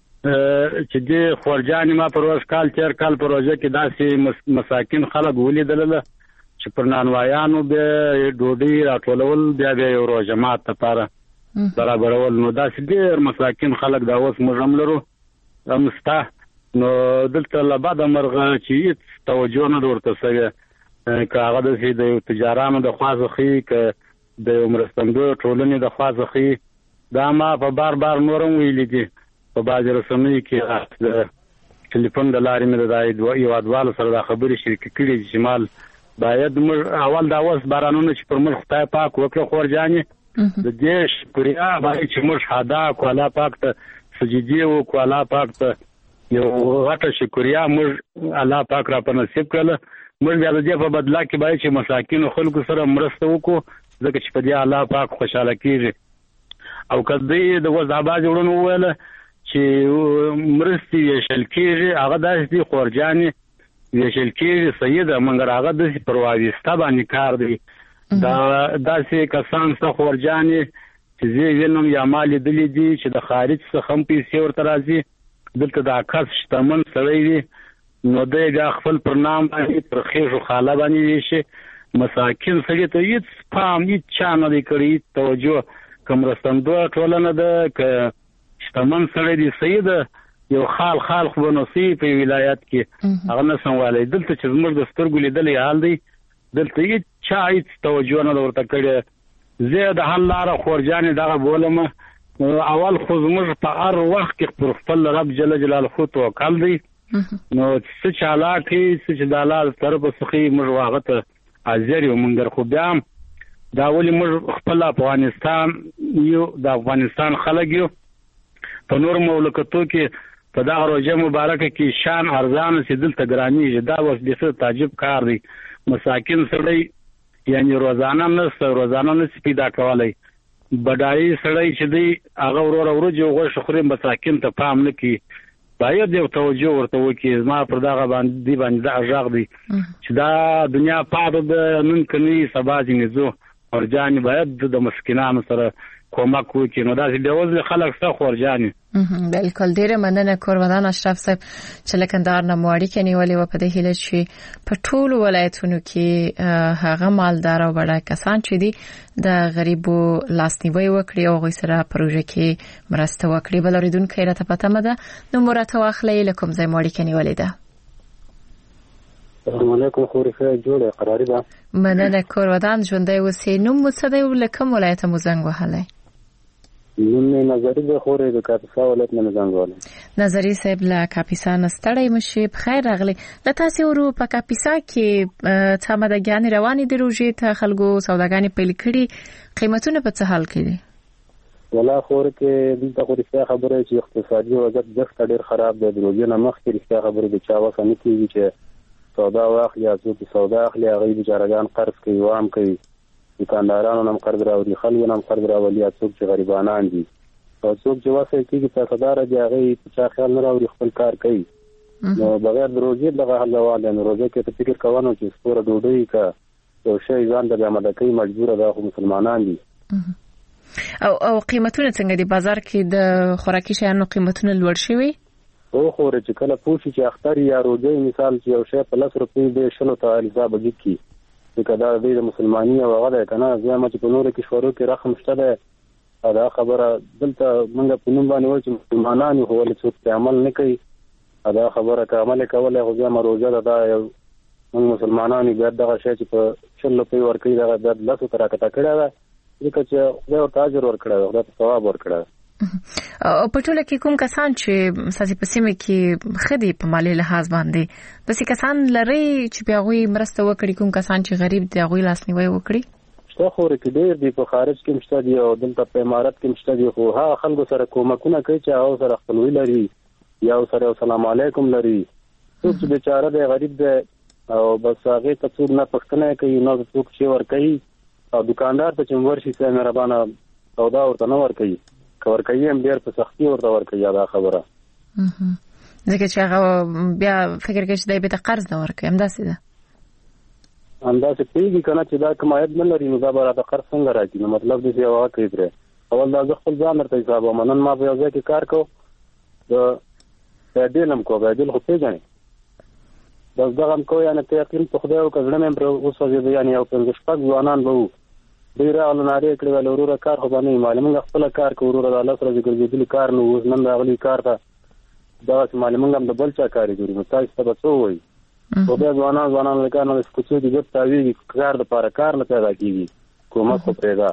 چې د خورجانې ما پر ورځ کال تېر کال په روژه کې داسې مساکین خلک ولیدلله چې پر نانوایانو بیا ډوډۍ راټولول بیا بیا یو روژه مات لپاره برابرول نو داسې ډېر مساکین خلک دا اوس موږ هم لرو هم شته نو دلته له بده مرغه چې هېڅ توجه نه ده ورته شوې که هغه داسې د یو تجارانو د خوا څخه وي که د یو مرستندویو ټولنې د خوا څخه وي دا ما په بار بار نور هم ویلي دي په بعضې رسنیو کې د ټلیفون د لارې مې د هېوادوالو سره دا خبرې شریکې کړي دي چې مال باید موږ اول دا اوس بارانونه چې پر موږ خدای پاک وکړه خورجانې د دې شکریا باید چې موږ ادا کړو الله پاک ته سجدې وکړو الله پاک ته یو غټه شکریا موږ الله پاک را په نصیب کړله موږ بیا د دې په بدله کې باید چې مساکینو خلکو سره مرسته وکړو ځکه چې په دې الله پاک خوشحاله کېږي او که دوی د اوس دا بعضې وړونو وویله چې مرستې ویشل کېږي هغه داسې دي خورجانې ویشل کېږي صحیح ده مګر هغه داسې پر واویسته باندې کار دی دا داسې کسان شته خورجانې چې زه وینم یا ما لیدلي دي چې د خارج څخه هم پیسې ورته راځي دلته دا کس شتمن سړی دی نو دی بیا خپل پر نام باندې پر خېږو خاله باندې ویشي مساکین سړي ته هېڅ پام هېڅ چا نه دی کړی هېڅ توجه که مرستندویه ټولنه ده که شتمن سړی دی صحیح ده یو خال خال خو به نصي په ولایت کې هغه نه سموالی دلته چې زموږ د سترګو لیدلی حال دی دلته هېڅ چا هېڅ توجه نه ده ورته کړې زه د حل لاره خورجانې دغه بولم اول خو زموږ په هر وخت کې پر خپل رب جل جلاله توکل دی نو څه چې الله کوي څه چې د الله له طرفه څخه موږ هغه ته حاضر یو مګر خو بیا دا ولې موږ خپل افغانستان یو د افغانستان خلک یو په نور مملکتو کې په دغه روژه مبارکه کې شان ارزان سي دلته ګرانیږي. دا اوس د څه تعجب کار دی. مساکین سړی یعنی روزانه نه روزانه نه پیدا کولای. بډای سړی چې دی هغه ورور ورجو غوښه خوري مساکین ته پام نه کوي. باید یو توجه ورته وکړي. ما پر دغه باندې باندې دا ژغ دی چې دا دنیا پاده ده نن کني سبا ځینې زو خورجانې باید د مسکینانو سره کومک وکړي. نو داسې بېوزله خلک شته خورجانې. بالکل ډېره مننه کورودان اشرف صاحب چې له کندهار نه مو اړیکه نیولې وه په دې هیله چې په ټولو ولایتونو کې هغه مالدار او بډای کسان چې دي د غریبو لاسنیوی وکړي او هغوی سره پروژه کې مرسته وکړي. بل اورېدونکی راته په تمه ده نو مو راته واخلئ له کوم ځای مو اړیکه نیولې ده. السلام علیکم خوري ښه جوړه قراري ده. مننه کورودان ژوندی اوسئ. نوم مو څه دی او له کوم ولایته مو زنګ وهلی؟ نوم مې نظري دی خوري د کاپیسا ولایت نه زنګ وهلی. نظري صاحب له کاپیسا نه ستړی مه شئ. بخیر راغلی. له تاسې ورو په کاپیسا کې څه آمادګیانې روانې دي روژې ته خلکو سوداګانې پیل کړي قیمتونه په څه حال کې دي؟ ولا خور کې دلته خو رښتیا خبره چې اقتصادي وضعیت دښته ډېر خراب دی. د روژې نه مخکې رښتیا خبرې د چا وسه نه کېږي چې سودا واخلي یا څوک سودا اخلي هغوی بیچارهګان قرض کوي وام کوي. دکاندارانو هم قرض راوړي خلکو هم قرض راولي یا څوک چې غریبانان دي او څوک چې وسه کېږي پیسهداره دي هغوی په چا خیال نه راوړي خپل کار کوي. نو بغیر د روژې دغه حل روان دی. نو روژه کې ته فکر کوه نو چې سپوره ډوډۍ که یو شی ځان ته آماده کوي مجبوره ده خو مسلمانان دي. او او قیمتونه څنګه دي بازار کې د خوراکي شیانو قیمتونه لوړ شوي؟ او خوره چې کله پوه شي چې اختر یا روژې مثال چې یو شی په لس روپۍ دی شلو ته حساب وکړي ځکه دا دی د مسلماني او هغه دی که نه زیامه چې په نورو کشورو کې رقم شته دی دا خبره دلته موږ په نوم باندې وایو چې مسلمانان یو خو ولې څوک پرې عمل نه کوي. دا خبره که عمل یې کولی خو زیامه روژه ده دا یو موږ مسلمانان یو بیا دغه شی چې په شل روپۍ ورکوي دغه بیا لسو ته راکټه کړې ده ځکه چې خدای ورته اجر ورکړی ده خدای ته ثواب ورکړی ده. او په ټوله کې کوم کسان چې ستاسې په سیمه کې ښه دي په مالي لحاظ باندې داسې کسان لرئ چې بیا هغوی مرسته وکړي کوم کسان چې غریب دي هغوی لاسنیوی وکړي؟ شته خورې کې ډېر دي په خارج کې هم شته دي او دلته په امارت کې هم شته دي خو هغه خلکو سره کومکونه کوي چې هغو سره خپلوي لري یا سره یو سلام علیکم لري. څوک چې بیچاره دی غریب دی او بس هغې ته څوک نه پوښتنه کوي نه څوک شی ورکوي او دکاندار ته چې ورشي څه مهربانه سودا ورته نه ورکوي که ورکوي هم ډېر په سختي ورته ورکوي دا خبره ځکه چې هغه بیا فکر کوي چې دی بېرته قرض نه ورکوي همداسې ده همداسې پوهېږي که نه چې دا کوم عاید نه لري نو دا به راته قرض څنګه راکړي نو مطلب دی چې یو هغه کوي پرې اول دا زه خپل ځان درته حسابوم نن ما په یو ځای کې کار کوو د بیډیل هم کوو بیډیل خو پېژنې بس دغه هم کوو یعنې ته یقین په خدای وکړه زړه مې هم پرې وسوځېده یعنې یو پنځه شپږ ځوانان به وو دوی راغلو نارې کړې ویل وروره کار خو به نه وي معلومه موږ خپله کار کوو وروره دا لس ورځې ګرځېدلي کار نه اوس نن راغلي کار ته دغسې معلومه موږ هم د بل چا کارې ګوري نو تاسو ته به څه ووایي خو بیا ځوانان ځوانان له کار نه کوڅو کې ګپ تاوېږي کار دپاره کار نه پیدا کېږي کومک خو پرېږده.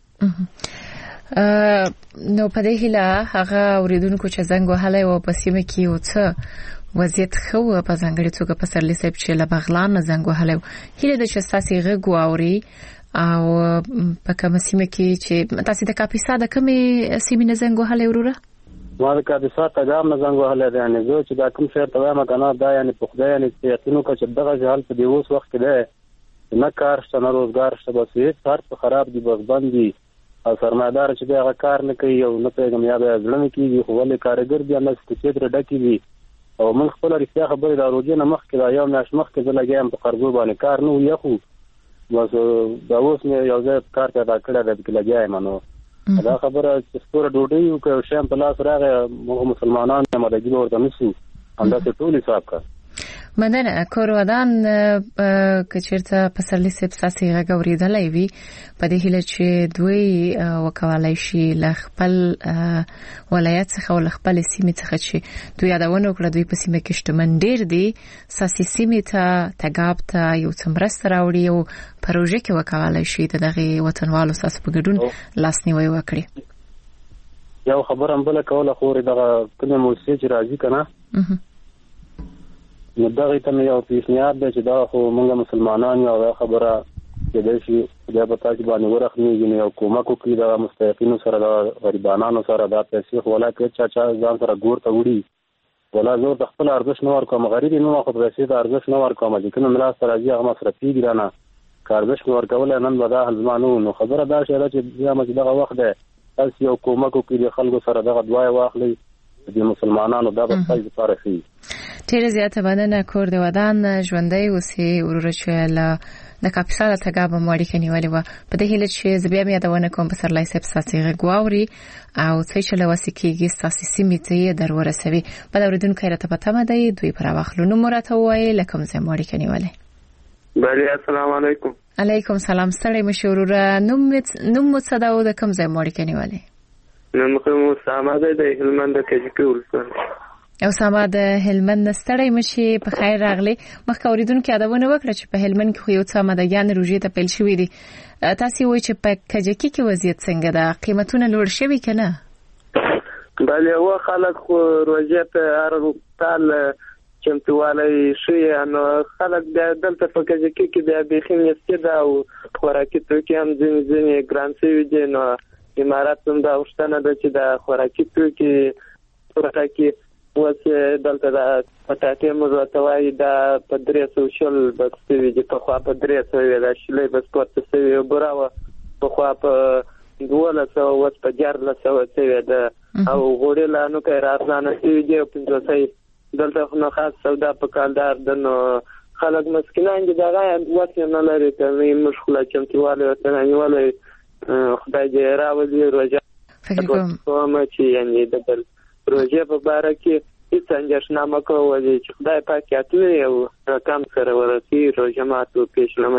نو په دې هیله هغه اورېدونکو چې زنګ وهلی و په سیمه کې یو څه وضعیت ښه و په ځانګړې توګه پسرلي صاحب چې له بغلان نه زنګ وهلی و هیله ده چې ستاسې غږ واوري او په کومه سیمه کې چې تاسې د کاپیسا د کومې سیمې نه زنګ وهلی وروره؟ ما د کاپیسا تګام نه زنګ وهلی دی یعنې زه چې دا کوم شی ته وایم که نه دا یعنې په خدای یعنې چې یقین وکړه چې دغسې حال په دې اوس وخت کې دی نه کار شته نه روزګار شته بس هېڅ هر څه خراب دي بس بند دي او سرمایهدار چې دی هغه کار نه کوي او نه پوهېږم یا به یې زړه نه کېږي خو ولې کارګر دي همداسې کوڅې ترې ډکې دي او موږ خپله رښتیا خبرې دا روژې نه مخکې دا یو میاشت مخکې زه لګیا یم په قرضو باندې کار نه و یخو بس دا اوس مې یو ځای کار پیدا کړی دی پکې لګیا یم نو دا خبره چې سپوره ډوډۍ و که یو شی هم په لاس راغی موږ مسلمانان یم ادګي به ورته نیسو همداسې ټول حساب کړه. مننه کورودان که چېرته پسرلي صاحب ستاسې غږ اورېدلی وي په دې هیله چې دوی وکولی شي له خپل ولایت څخه او له خپلې سیمې څخه چې دوی یادونه وکړه دوی په سیمه کې شتمن ډېر دي ستاسې سیمې ته تګاب ته یو څه مرسته راوړي او پروژه کې وکولی شي د دغې وطنوالو ستاسو په ګډون لاسنیوی وکړي. یو خبره هم بله کوله خورې دغه کومې موسسې چې راځي که نه نو دغې ته مې یو پیشنهاد دی چې دغه خو موږ مسلمانان یو هغه خبره کېدای شي بیا به تاسو باندې ورخنیږي نو کومک وکړي د مستحقینو سره د غریبانو سره دا پیسې ولا کې چا چا ځان سره ګور ته وړي ولا زه د خپل ارزښت نه ورکوم غریب نه خو پیسې د ارزښت نه ورکوم چې کوم ملاس سره راځي هغه مصرفي ګرانه کاربش ورکول نن به دا حلمانو نو خبره دا شي چې بیا مې دغه وخت ده تاسو یو کومک وکړي خلکو سره دغه دعای واخلي د مسلمانانو د بچای لپاره شي ډېر زیاته مننه کور د ودان ژوندۍ اوسې ورورچل د کاپیسا له تګاب ماړي کې نیولې و په دې هیله چې زبیا مې یادونه کوم په سرلای سپ ساسي غواوري او څه چې له وسیکيږي ساسي سیمې ته در ورسوي په اوریدونکو راته پته مده دوی پر واخلو نو مرته وای لکه زه ماړي کې نیولې بله السلام علیکم علیکم سلام ستړي مشورور نوم نوم مصداو د کوم ځای ماړي کې نیولې نو مخمو ساماده د هلمند کې کېول او سما د هلمند ستړی مشي په خیر راغلی مخکې اوریدونکو یادونه وکړه چې په هلمند کې خو یو څه مدګان روجي ته پیل شوې دي تاسو وایئ چې په کجکی کې وضعیت څنګه ده قیمتونه لوړ شوي کنه بله و خلک خو روجي ته هر کال چمتوالی شي نو خلک دلته په کجکی کې بیا بخیم یسته دا او خوراکي توکي هم ځینې ځینې ګران شوي دي نو امارات هم دا وشتنه ده چې دا خوراکي توکي خوراکي وڅ دلته دا پټاټې موږ وتاوي دا په درې سو شل بسوي چې په خوا په درې سو دا شلې بس کوته سوي براوه په خوا په دوله سو وڅ په جار له سو سوي دا او غوړې لانو کې راځنه سوي دی په ځای دلته نو خاص سودا په کالدار دنو خلک مسکینان دي دا وڅ نه لري ته مشغوله چمتواله وته نیولې خدای دې راولي روزه فکر کوم چې یعنی دبل روزه په باره کې هیڅ اندېښنه کوي چې خدای پاک اتلې او رقم سره ورسي روزه ماتو پېښلمه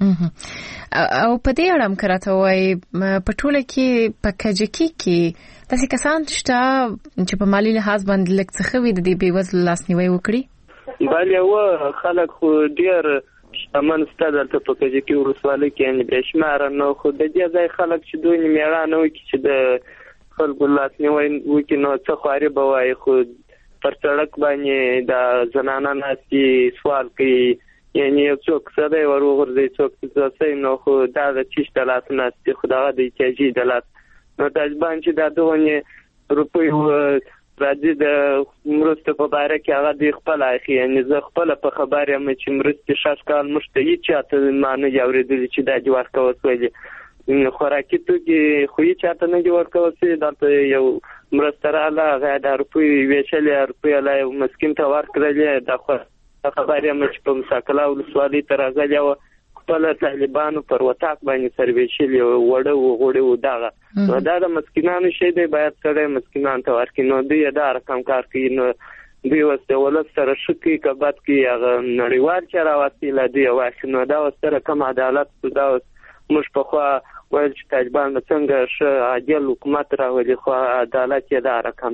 او په دې اړه هم کراته وای په ټوله کې په کجکی کې تاسو کسان شته چې په مالی لحاظ باندې لږ څه خوي د دې بیوزل لاسنیوي وکړي بله و خلک خو ډیر شتمن ستاسو ته په کجکی ورسواله کې ان بشمار نو خو د دې ځای خلک چې دوی میړانه وکړي چې د خلکو لاسنیوي وکړي نو څه خواري بوای خو پر سړک باندې د زنانه ناسي سوال کوي یعنی یو څوک سره ورغورځي څوک څه نو خو دا د چیش د لاس ناسي خدای دې چې د لاس نو تاسو باندې دا دوه روپۍ راځي د مرسته په باره کې هغه د خپل اخی یعنی زه خپل په خبره مې چې مرسته شاش کال مشته هیڅ چاته معنی یاوریدل چې دا جوړ کوي خوراکي توګه خو یې چاته نه جوړ کوي دا یو مرسته رااله غا د روپۍ ویشلې روپۍ لا مسکین ته ورکړلې دا خبره مې په مساکله او سوالي تر غلې و خپل طالبانو پر وټاک باندې سرویشلې وړو غوړو داغه نو دا د مسکینانو شی دی باید سره مسکینان ته ورکړي نو دوی دا رقم کار کوي نو دوی وسته ولست سره شکی کبات کې هغه نړیوال چر وسیله دی واښ نو دا سره کوم عدالت دا مش په خوا وایي چې طالبان څنګه ش عادل حکومت راولي خو عدالت یې دا رقم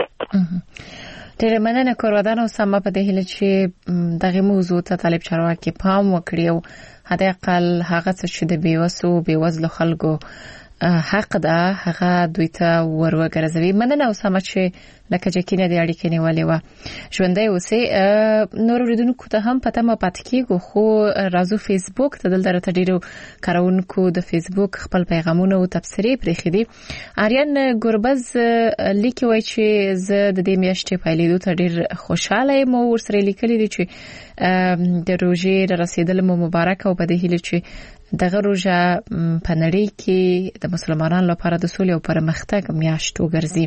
ډېر مننه کوردان او سم په دې هله چې دغه موضوع ته طالب چارواکي پام وکړي او هدا اقل هغه چې د بیوسو بیوزلو خلکو حق ده هغه دوی ته وروګرځوي مننه او سم چې لکه جکینه د اړیکې نیولې و ژوندۍ اوسې نور ورودونکو ته هم پته ما پات کیږي خو رازو فیسبوک ته دلته راته ډیرو کارونکو د فیسبوک خپل پیغامونه او تبصرې پرېخي دي آریان ګوربز لیکي وای چې زه د دې میاشتې پایلیدو ته ډیر خوشاله یم او ورسره لیکلي دي چې د روزې رسیدل مو مبارک او په دې هیله چې دغه روزه په نړۍ کې د مسلمانانو لپاره د سولې او پرمختګ میاشت وګرځي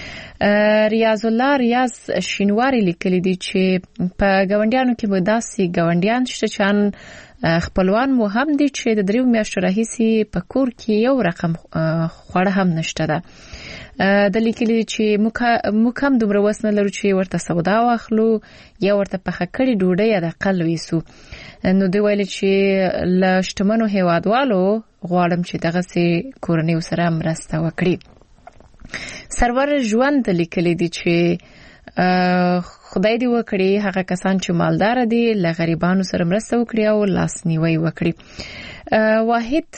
ریاض الله ریاض شینواری لیکلی دی چې په گاونډیانو کې مداسي گاونډیان شته چې خپلوان مو هم دي چې د دریو میاشتو راهیسي په کور کې یو رقم خوړه هم نشته ده د لیکلی چې موږ هم دومره وسنه لرو چې ورته سودا واخلو یا ورته په خکړې ډوډۍ د اقل ویسو نو دوی ویل چې ل شتمنو هیوادوالو غواړم چې دغه سي کورنۍ سره مرسته وکړي سرور ژوند لیکلی دی چې خدای دې وکړي هغه کسان چې مالدار دي ل غریبانو سره مرسته وکړي او لاسنیوي وکړي واحد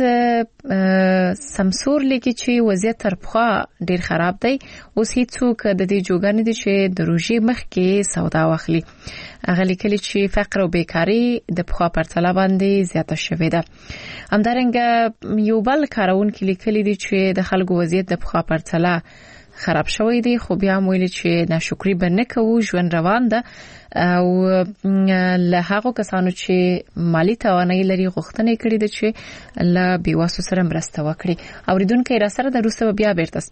سمسور لیکي چې وضعیت تر پخوا ډیر خراب دی. اوس هیڅوک د دې جوګان دي چې د روژې مخکې سودا واخلي. هغه لیکلي چې فقر او بیکاری د پخوا پرتله باندې زیاته شوې ده. همدارنګه یو بل کارونکي لیکلي دي چې د خلکو وضعیت د پخوا پرتله خراب شوی دی، خو بیا مویل چې ناشکری به نه کوو، ژوند روان ده او له هغو کسانو چې مالی توانایي لري غوښتنه کړې ده چې له بیواسو سره مرسته وکړي. اوریدونکو را سره د روسه بیا بیرته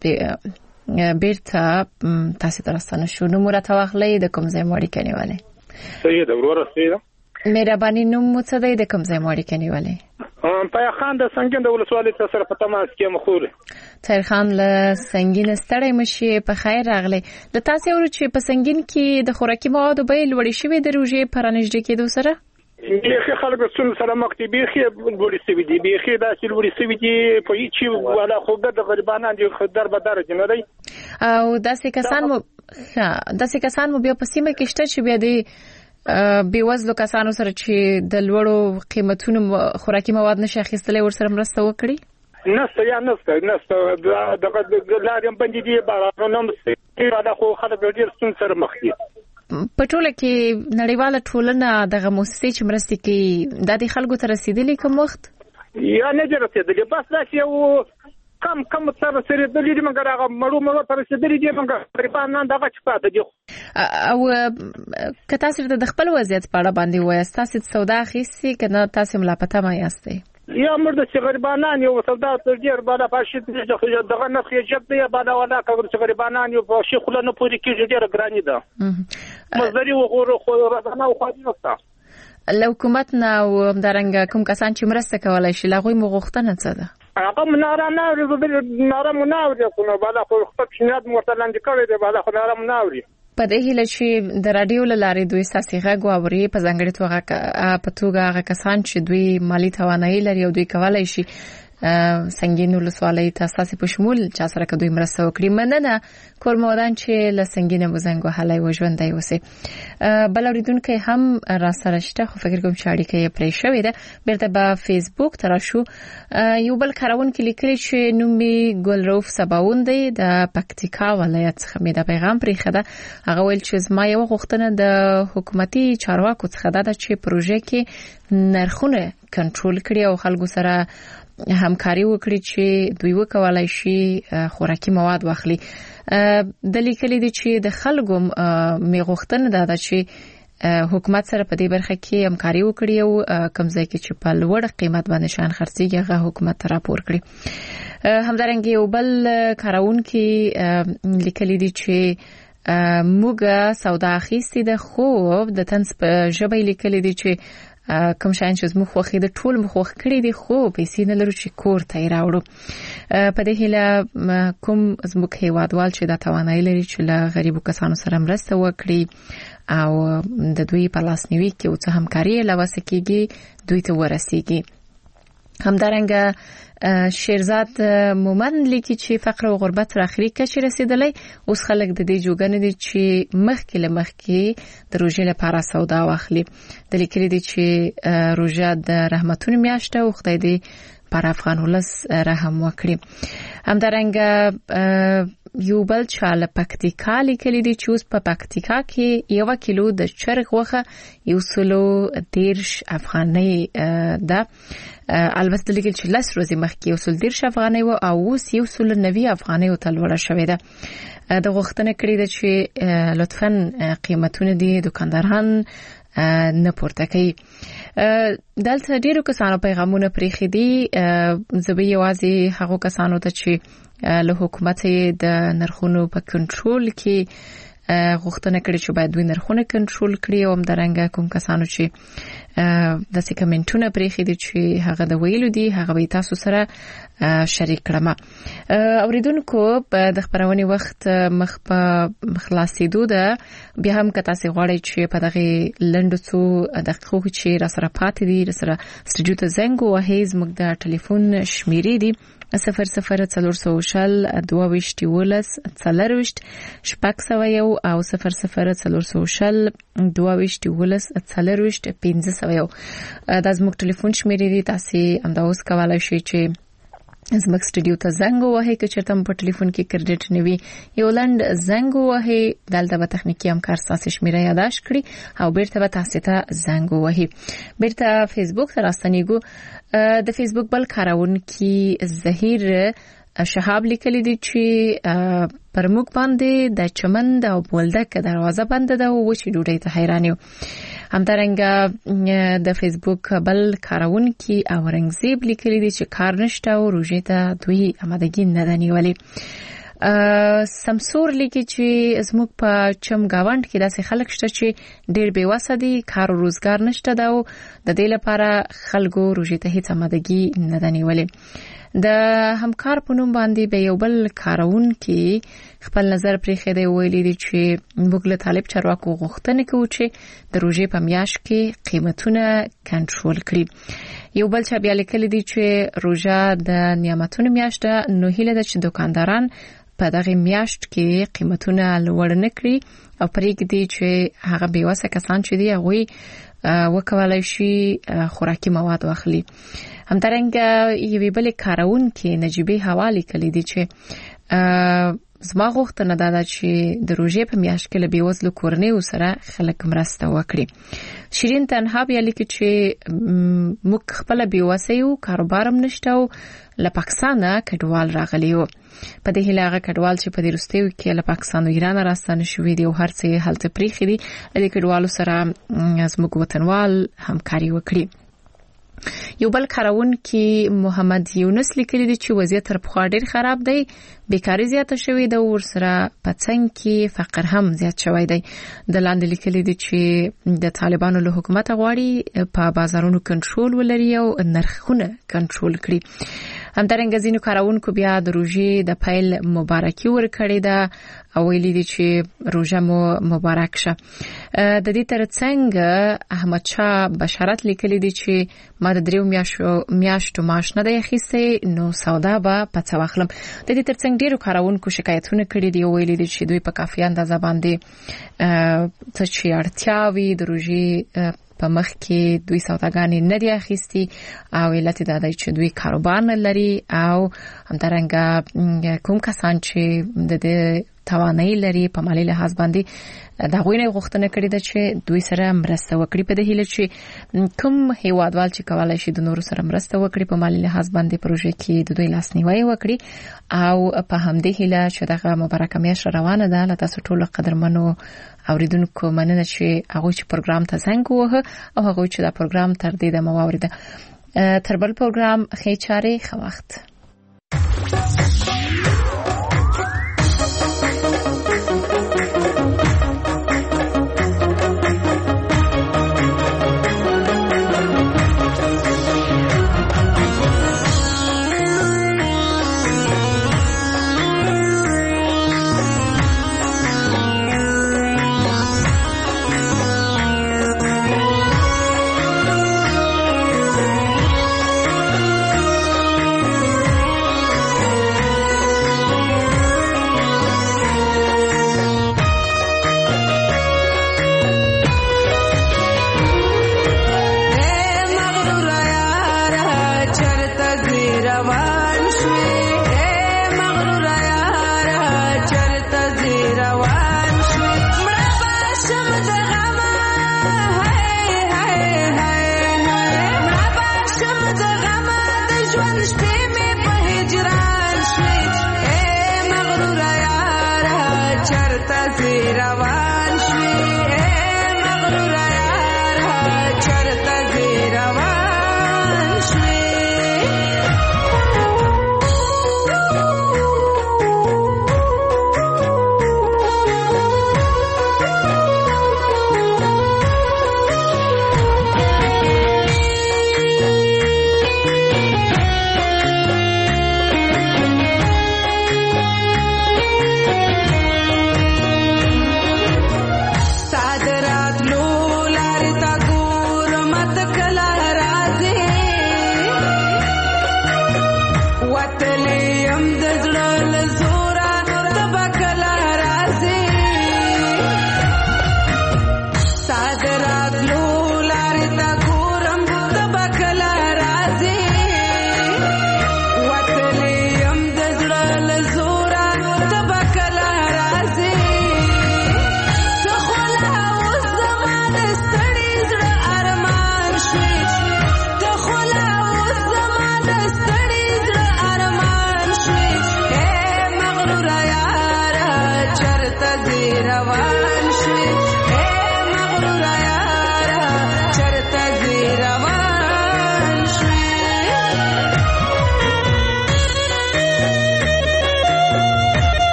بیرته تاسو ته راستنه شو. نو مرته واخلې د کوم ځای مړی کنيواله؟ سید وروره سید مهرباني نوم مو څه دی، د کوم ځای مړی کنيواله؟ پای خان د سنگین د ولسوالۍ سره په تماس کې مخور. طاهر خان له سنگین ستړی مشي، په خیر راغلی. د تاسو ورو چې په سنگین کې د خوراکي موادو بیه لوړې شوې د روژې پر نږدې کېدو سره بیخي خلک څون سره مخکې بیخي لوړې شوې دي، بیخي دا چې لوړې شوې دي په هیڅ ولا خو د غریبانو د در به درجه نه دی. او داسې کسان مو داسې کسان مو بیا په سیمه کې شته چې بیا د بیوزلو کسانو سره چې د لوړو قیمتونو خوراکي مواد نشي اخیستلای ور سره مرسته وکړي؟ نسته یا نسته نسته دغه لارې باندې دی بارانو نو دا خو خلک ډیر ستون سره مخ دي. په ټوله کې نړیواله ټولنه دغه موسسې چې مرستې کوي دا د خلکو ته رسیدلي کوم وخت یا نه رسیدلي؟ بس دا چې کم کم سره سره د دې مګر هغه مړو مړو پر رسیدلي دي، مګر غریبانو دغه چې پاتې دي. او کته سره د خپل وضعیت په اړه باندې وایي تاسو سودا اخیستي کنه تاسو ملاپته ما یاستئ؟ یا مرده چې غریبانان یو سودا تر ډیر بالا پاشي دغه نه خېجت دی بالا ولا کور چې غریبانان یو په شي خلنو پوری کې ډیر ګرانی ده. مزدوري وغوړو خو راځنه او خاطر وستا له حکومت نه او همدارنګه کوم کسان چې مرسته کولای شي لاغوي مغوښتنه څه ده؟ هغه مناره نه ورې ناره مناوري خو نه بالا خو خپل شنیات مرتلند کړي دی بالا خو ناره مناوري. په دې هیله چې د رادیو لارې دوی ساسي غږ واوري په ځانګړي توګه په توګه هغه کسان چې دوی مالی توانایي لري او دوی کولای شي سنگین ولسوالۍ تاسو په شمول چا سره کوي مرسته وکړي. مننه کورمودان چې له سنگین مزنګو حالای وژوندای وسه. بل اوریدونکو هم را سره شته، خو فکر کوم چې اړیکه یې پرې شوې ده. بیرته په فیسبوک تر شو یو بل کارون کې لیکلي چې نومي ګلروف سباوند دی د پکتیکا ولایت څخه مې د پیغام پرې خده. هغه ویل چې زما یو غوښتنه د حکومتي چارواکو څخه ده چې پروژې کې نرخونه کنټرول کړي او خلکو سره همکاري وکړي چې دوی وکولای شي خوراکي مواد واخلي. د لیکلي دي چې د خلکو می غوښتنه ده چې حکومت سره په دې برخه کې همکاري وکړي او کوم ځای کې چې په لوړ قیمت باندې شان خرڅيږي هغه حکومت ته راپور کړي. همدارنګه یو بل کارون کې لیکلي دي چې موږ سودا اخیستې ده، خو د تنس په ژبه لیکلي دي چې کوم شاین چې زموږ خوخې د ټول مخوخ کړی دي خو پیسې نه لرو چې کور ته یې راوړو. په دې هیله کوم زموږ هیوادوال چې دا توانایي لري چې له غریبو کسانو سره مرسته وکړي او د دوی په لاس نیوي کې او څه همکاري لواسه کېږي دوی ته ورسیږي. همدارنګه شیرزاد مومن لیکي چې فقر او غربت تر اخري کچې رسیدلی، اوس خلک د دې جوګنې دي چې مخکې له مخکې د روژې لپاره سودا واخلي. د لیکلي دي چې روژه د رحمتونو میاشت او خدای دې پر افغان ولس رحم وکړي. همدارنګه یو بل چاله پکتیکا لیکلي دي چې اوس په پکتیکا کې یو کیلو د چرګ غوښه یو سلو دیرش افغانۍ ده. البته لیکل چې لاس ورځې مخکې یو سل دیرش افغانۍ و او اوس یو سل نوي افغانۍ ته لوړه شوې ده. د غوښتنه کړې ده چې لطفاً قیمتونه دي دکانداران نه پورته کوي. دلته ډیرو کسانو پیغامونه پرېښي دي. زه به یوازې هغو کسانو ته چې له حکومت د نرخونو په کنټرول کې غوښتنه کړې چې باید دوی نرخونه کنټرول کړي او همدارنګه کوم کسانو چې د څه کمنټونه پرېښي دي چې هغه د ویلو دي هغه به تاسو سره شریک کړم. اوریدونکو د خبرونې وخت مخ په خلاصېدو ده، بیا هم که تاسو غواړئ چې په دغه لنډو څو دقیقو چې را سره پاتې دي را سره سټوډیو ته زنګ ووهئ، زموږ د ټلیفون شمیرې دي صفر صفر څلور سوه شل دوه ویشت یولس څلرویشت شپږ سوه یو او صفر صفر څلور سوه شل دوه ویشت یولس څلرویشت پنځه سوه یو دا زموږ ټلیفون شمیرې دي. تاسو همدا اوس کولای شئ چې زموږ سټډیو ته زنګ ووهئ که چېرته مو په ټلیفون کې کریډټ نه وي یو لنډ زنګ ووهئ دلته به تخنیکي همکار ستاسو شمیره یادداشت کړي او بیرته به تاسو ته زنګ ووهي. بیرته فیسبوک ته راستنیږو. د فیسبوک بل کارونکي ظهیر شهاب لیکلی دی چې پر موږ باندې د چمن او بولدک دروازه بنده ده او چې ډوډۍ ته حیران یو. همدارنګه د فیسبوک بل کارونکي اورنګزیب لیکلی دی چې کار نشته او روزې ته دوی آمادګي نه ده نیولې. سمسور لیکي چې زموږ په چم گاوند کې داسې خلک شته چې ډېر بې وسه دي کار او روزګار نشته ده او د دې لپاره خلکو روزې ته هیڅ آمادګي نه ده نیولې. د همکار په نوم باندې به یو بل کارونکي خپل نظر پرې خېده ویلي دي چې موږ له طالب چارواکو غوښتنه کوو چې د روزې په میاشت کې قیمتونه کنټرول کړي. یو بل چا بیا لیکلي دي چې روزه د نعمتونو میاشت ده نو هیله ده چې دکانداران په دغه میاشت کې قیمتونه لوړ نه کړي او پرېږدي چې هغه بیوسه کسان چې دي هغوی وکولای شي خوراکي مواد واخلي. همدارنګه یوې بلې کارونکي نجیبه حواله کړي دي چې زما غوښتنه ده چې د روزې په میاشت کې له بیوزلو کورنیو سره خلک مرسته وکړي. شیرین تنها بیا لیکي چې موږ خپل بیوسه یو کاروبار هم نشته او له پاکستانه کډوال راغلی و. په دې هیله هغه کډوال چې په دې وروستیو کې له پاکستان او ایران راستانه شوي دي او هر څه هلته پریښي دي د کډوالو سره زموږ وطنوال همکاري وکړي. یو بل کارونکي محمد یونس لیکلی دی چې وضعیت تر پخوا ډیر خراب دی، بیکاری زیاته شوې ده او ورسره په څنګ کې فقر هم زیات شوی دی. د لاندې لیکلی دی چې د طالبانو له حکومت غواړي په بازارونو کنټرول ولري او نرخونه کنټرول کړي. همدارنګه ځینو کارونکو بیا د روژې د پیل مبارکي ورکړې ده او ویلي دي چې روژه مو مبارک شه. د دې ترڅنګ احمد شاه بشارت لیکلی دی چې ما د دریو میاشتو میاشتو معاش نه دی اخیستی نو سودا به په څه واخلم. د دې ترڅنګ ډیرو کارونکو شکایتونه کړي دي او ویلي دي چې دوی په کافي اندازه باندې څه چې اړتیا وي د روژې په مخ کې دوی سوداګانې نه دی اخیستي او علت دا دی چې دوی کاروبار نه لري او همدارنګه کوم کسان چې د دې توانایي لري په مالي لحاظ باندې دا غوښنه غوښتنه کړې ده چې دوی سره مرسته وکړي په دې هیله چې کوم هیوادوال چې کولای شي د نورو سره مرسته وکړي په مالي لحاظ باندې پروژې کې د دوی لاسنیوي وکړي او په همدې هیله چې دغه مبارکه میاشت روانه ده. له تاسو ټولو قدرمنو اوریدونکو مننه چې هغه چې پروګرام ته زنګ ووهه او هغه چې دا پروګرام تر دې د مواورده تر بل پروګرام خې چاري خو وخت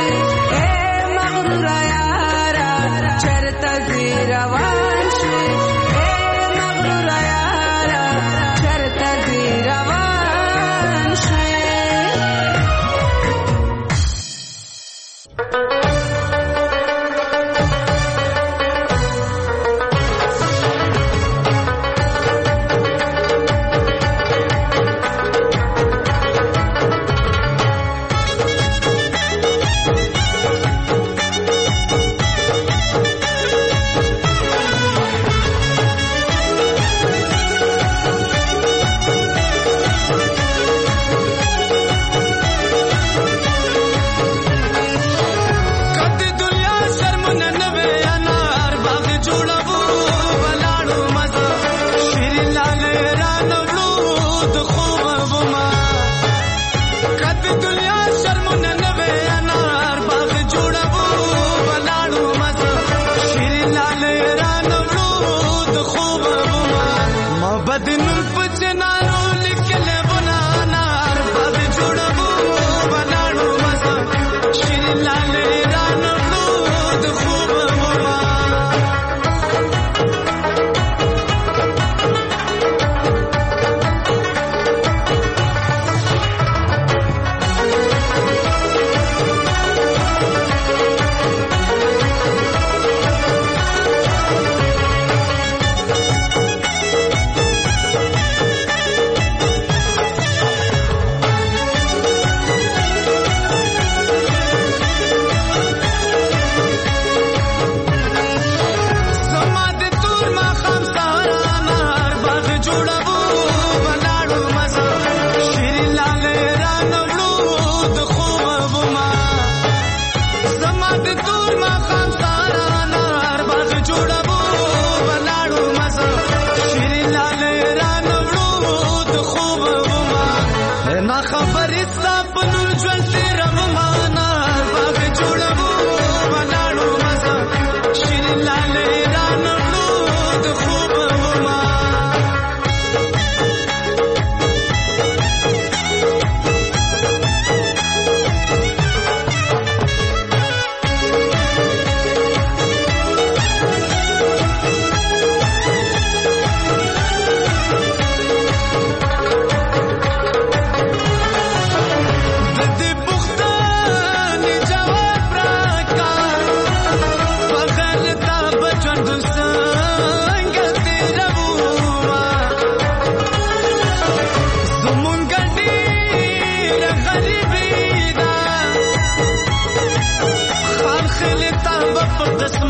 غریبی دا خان خلتا په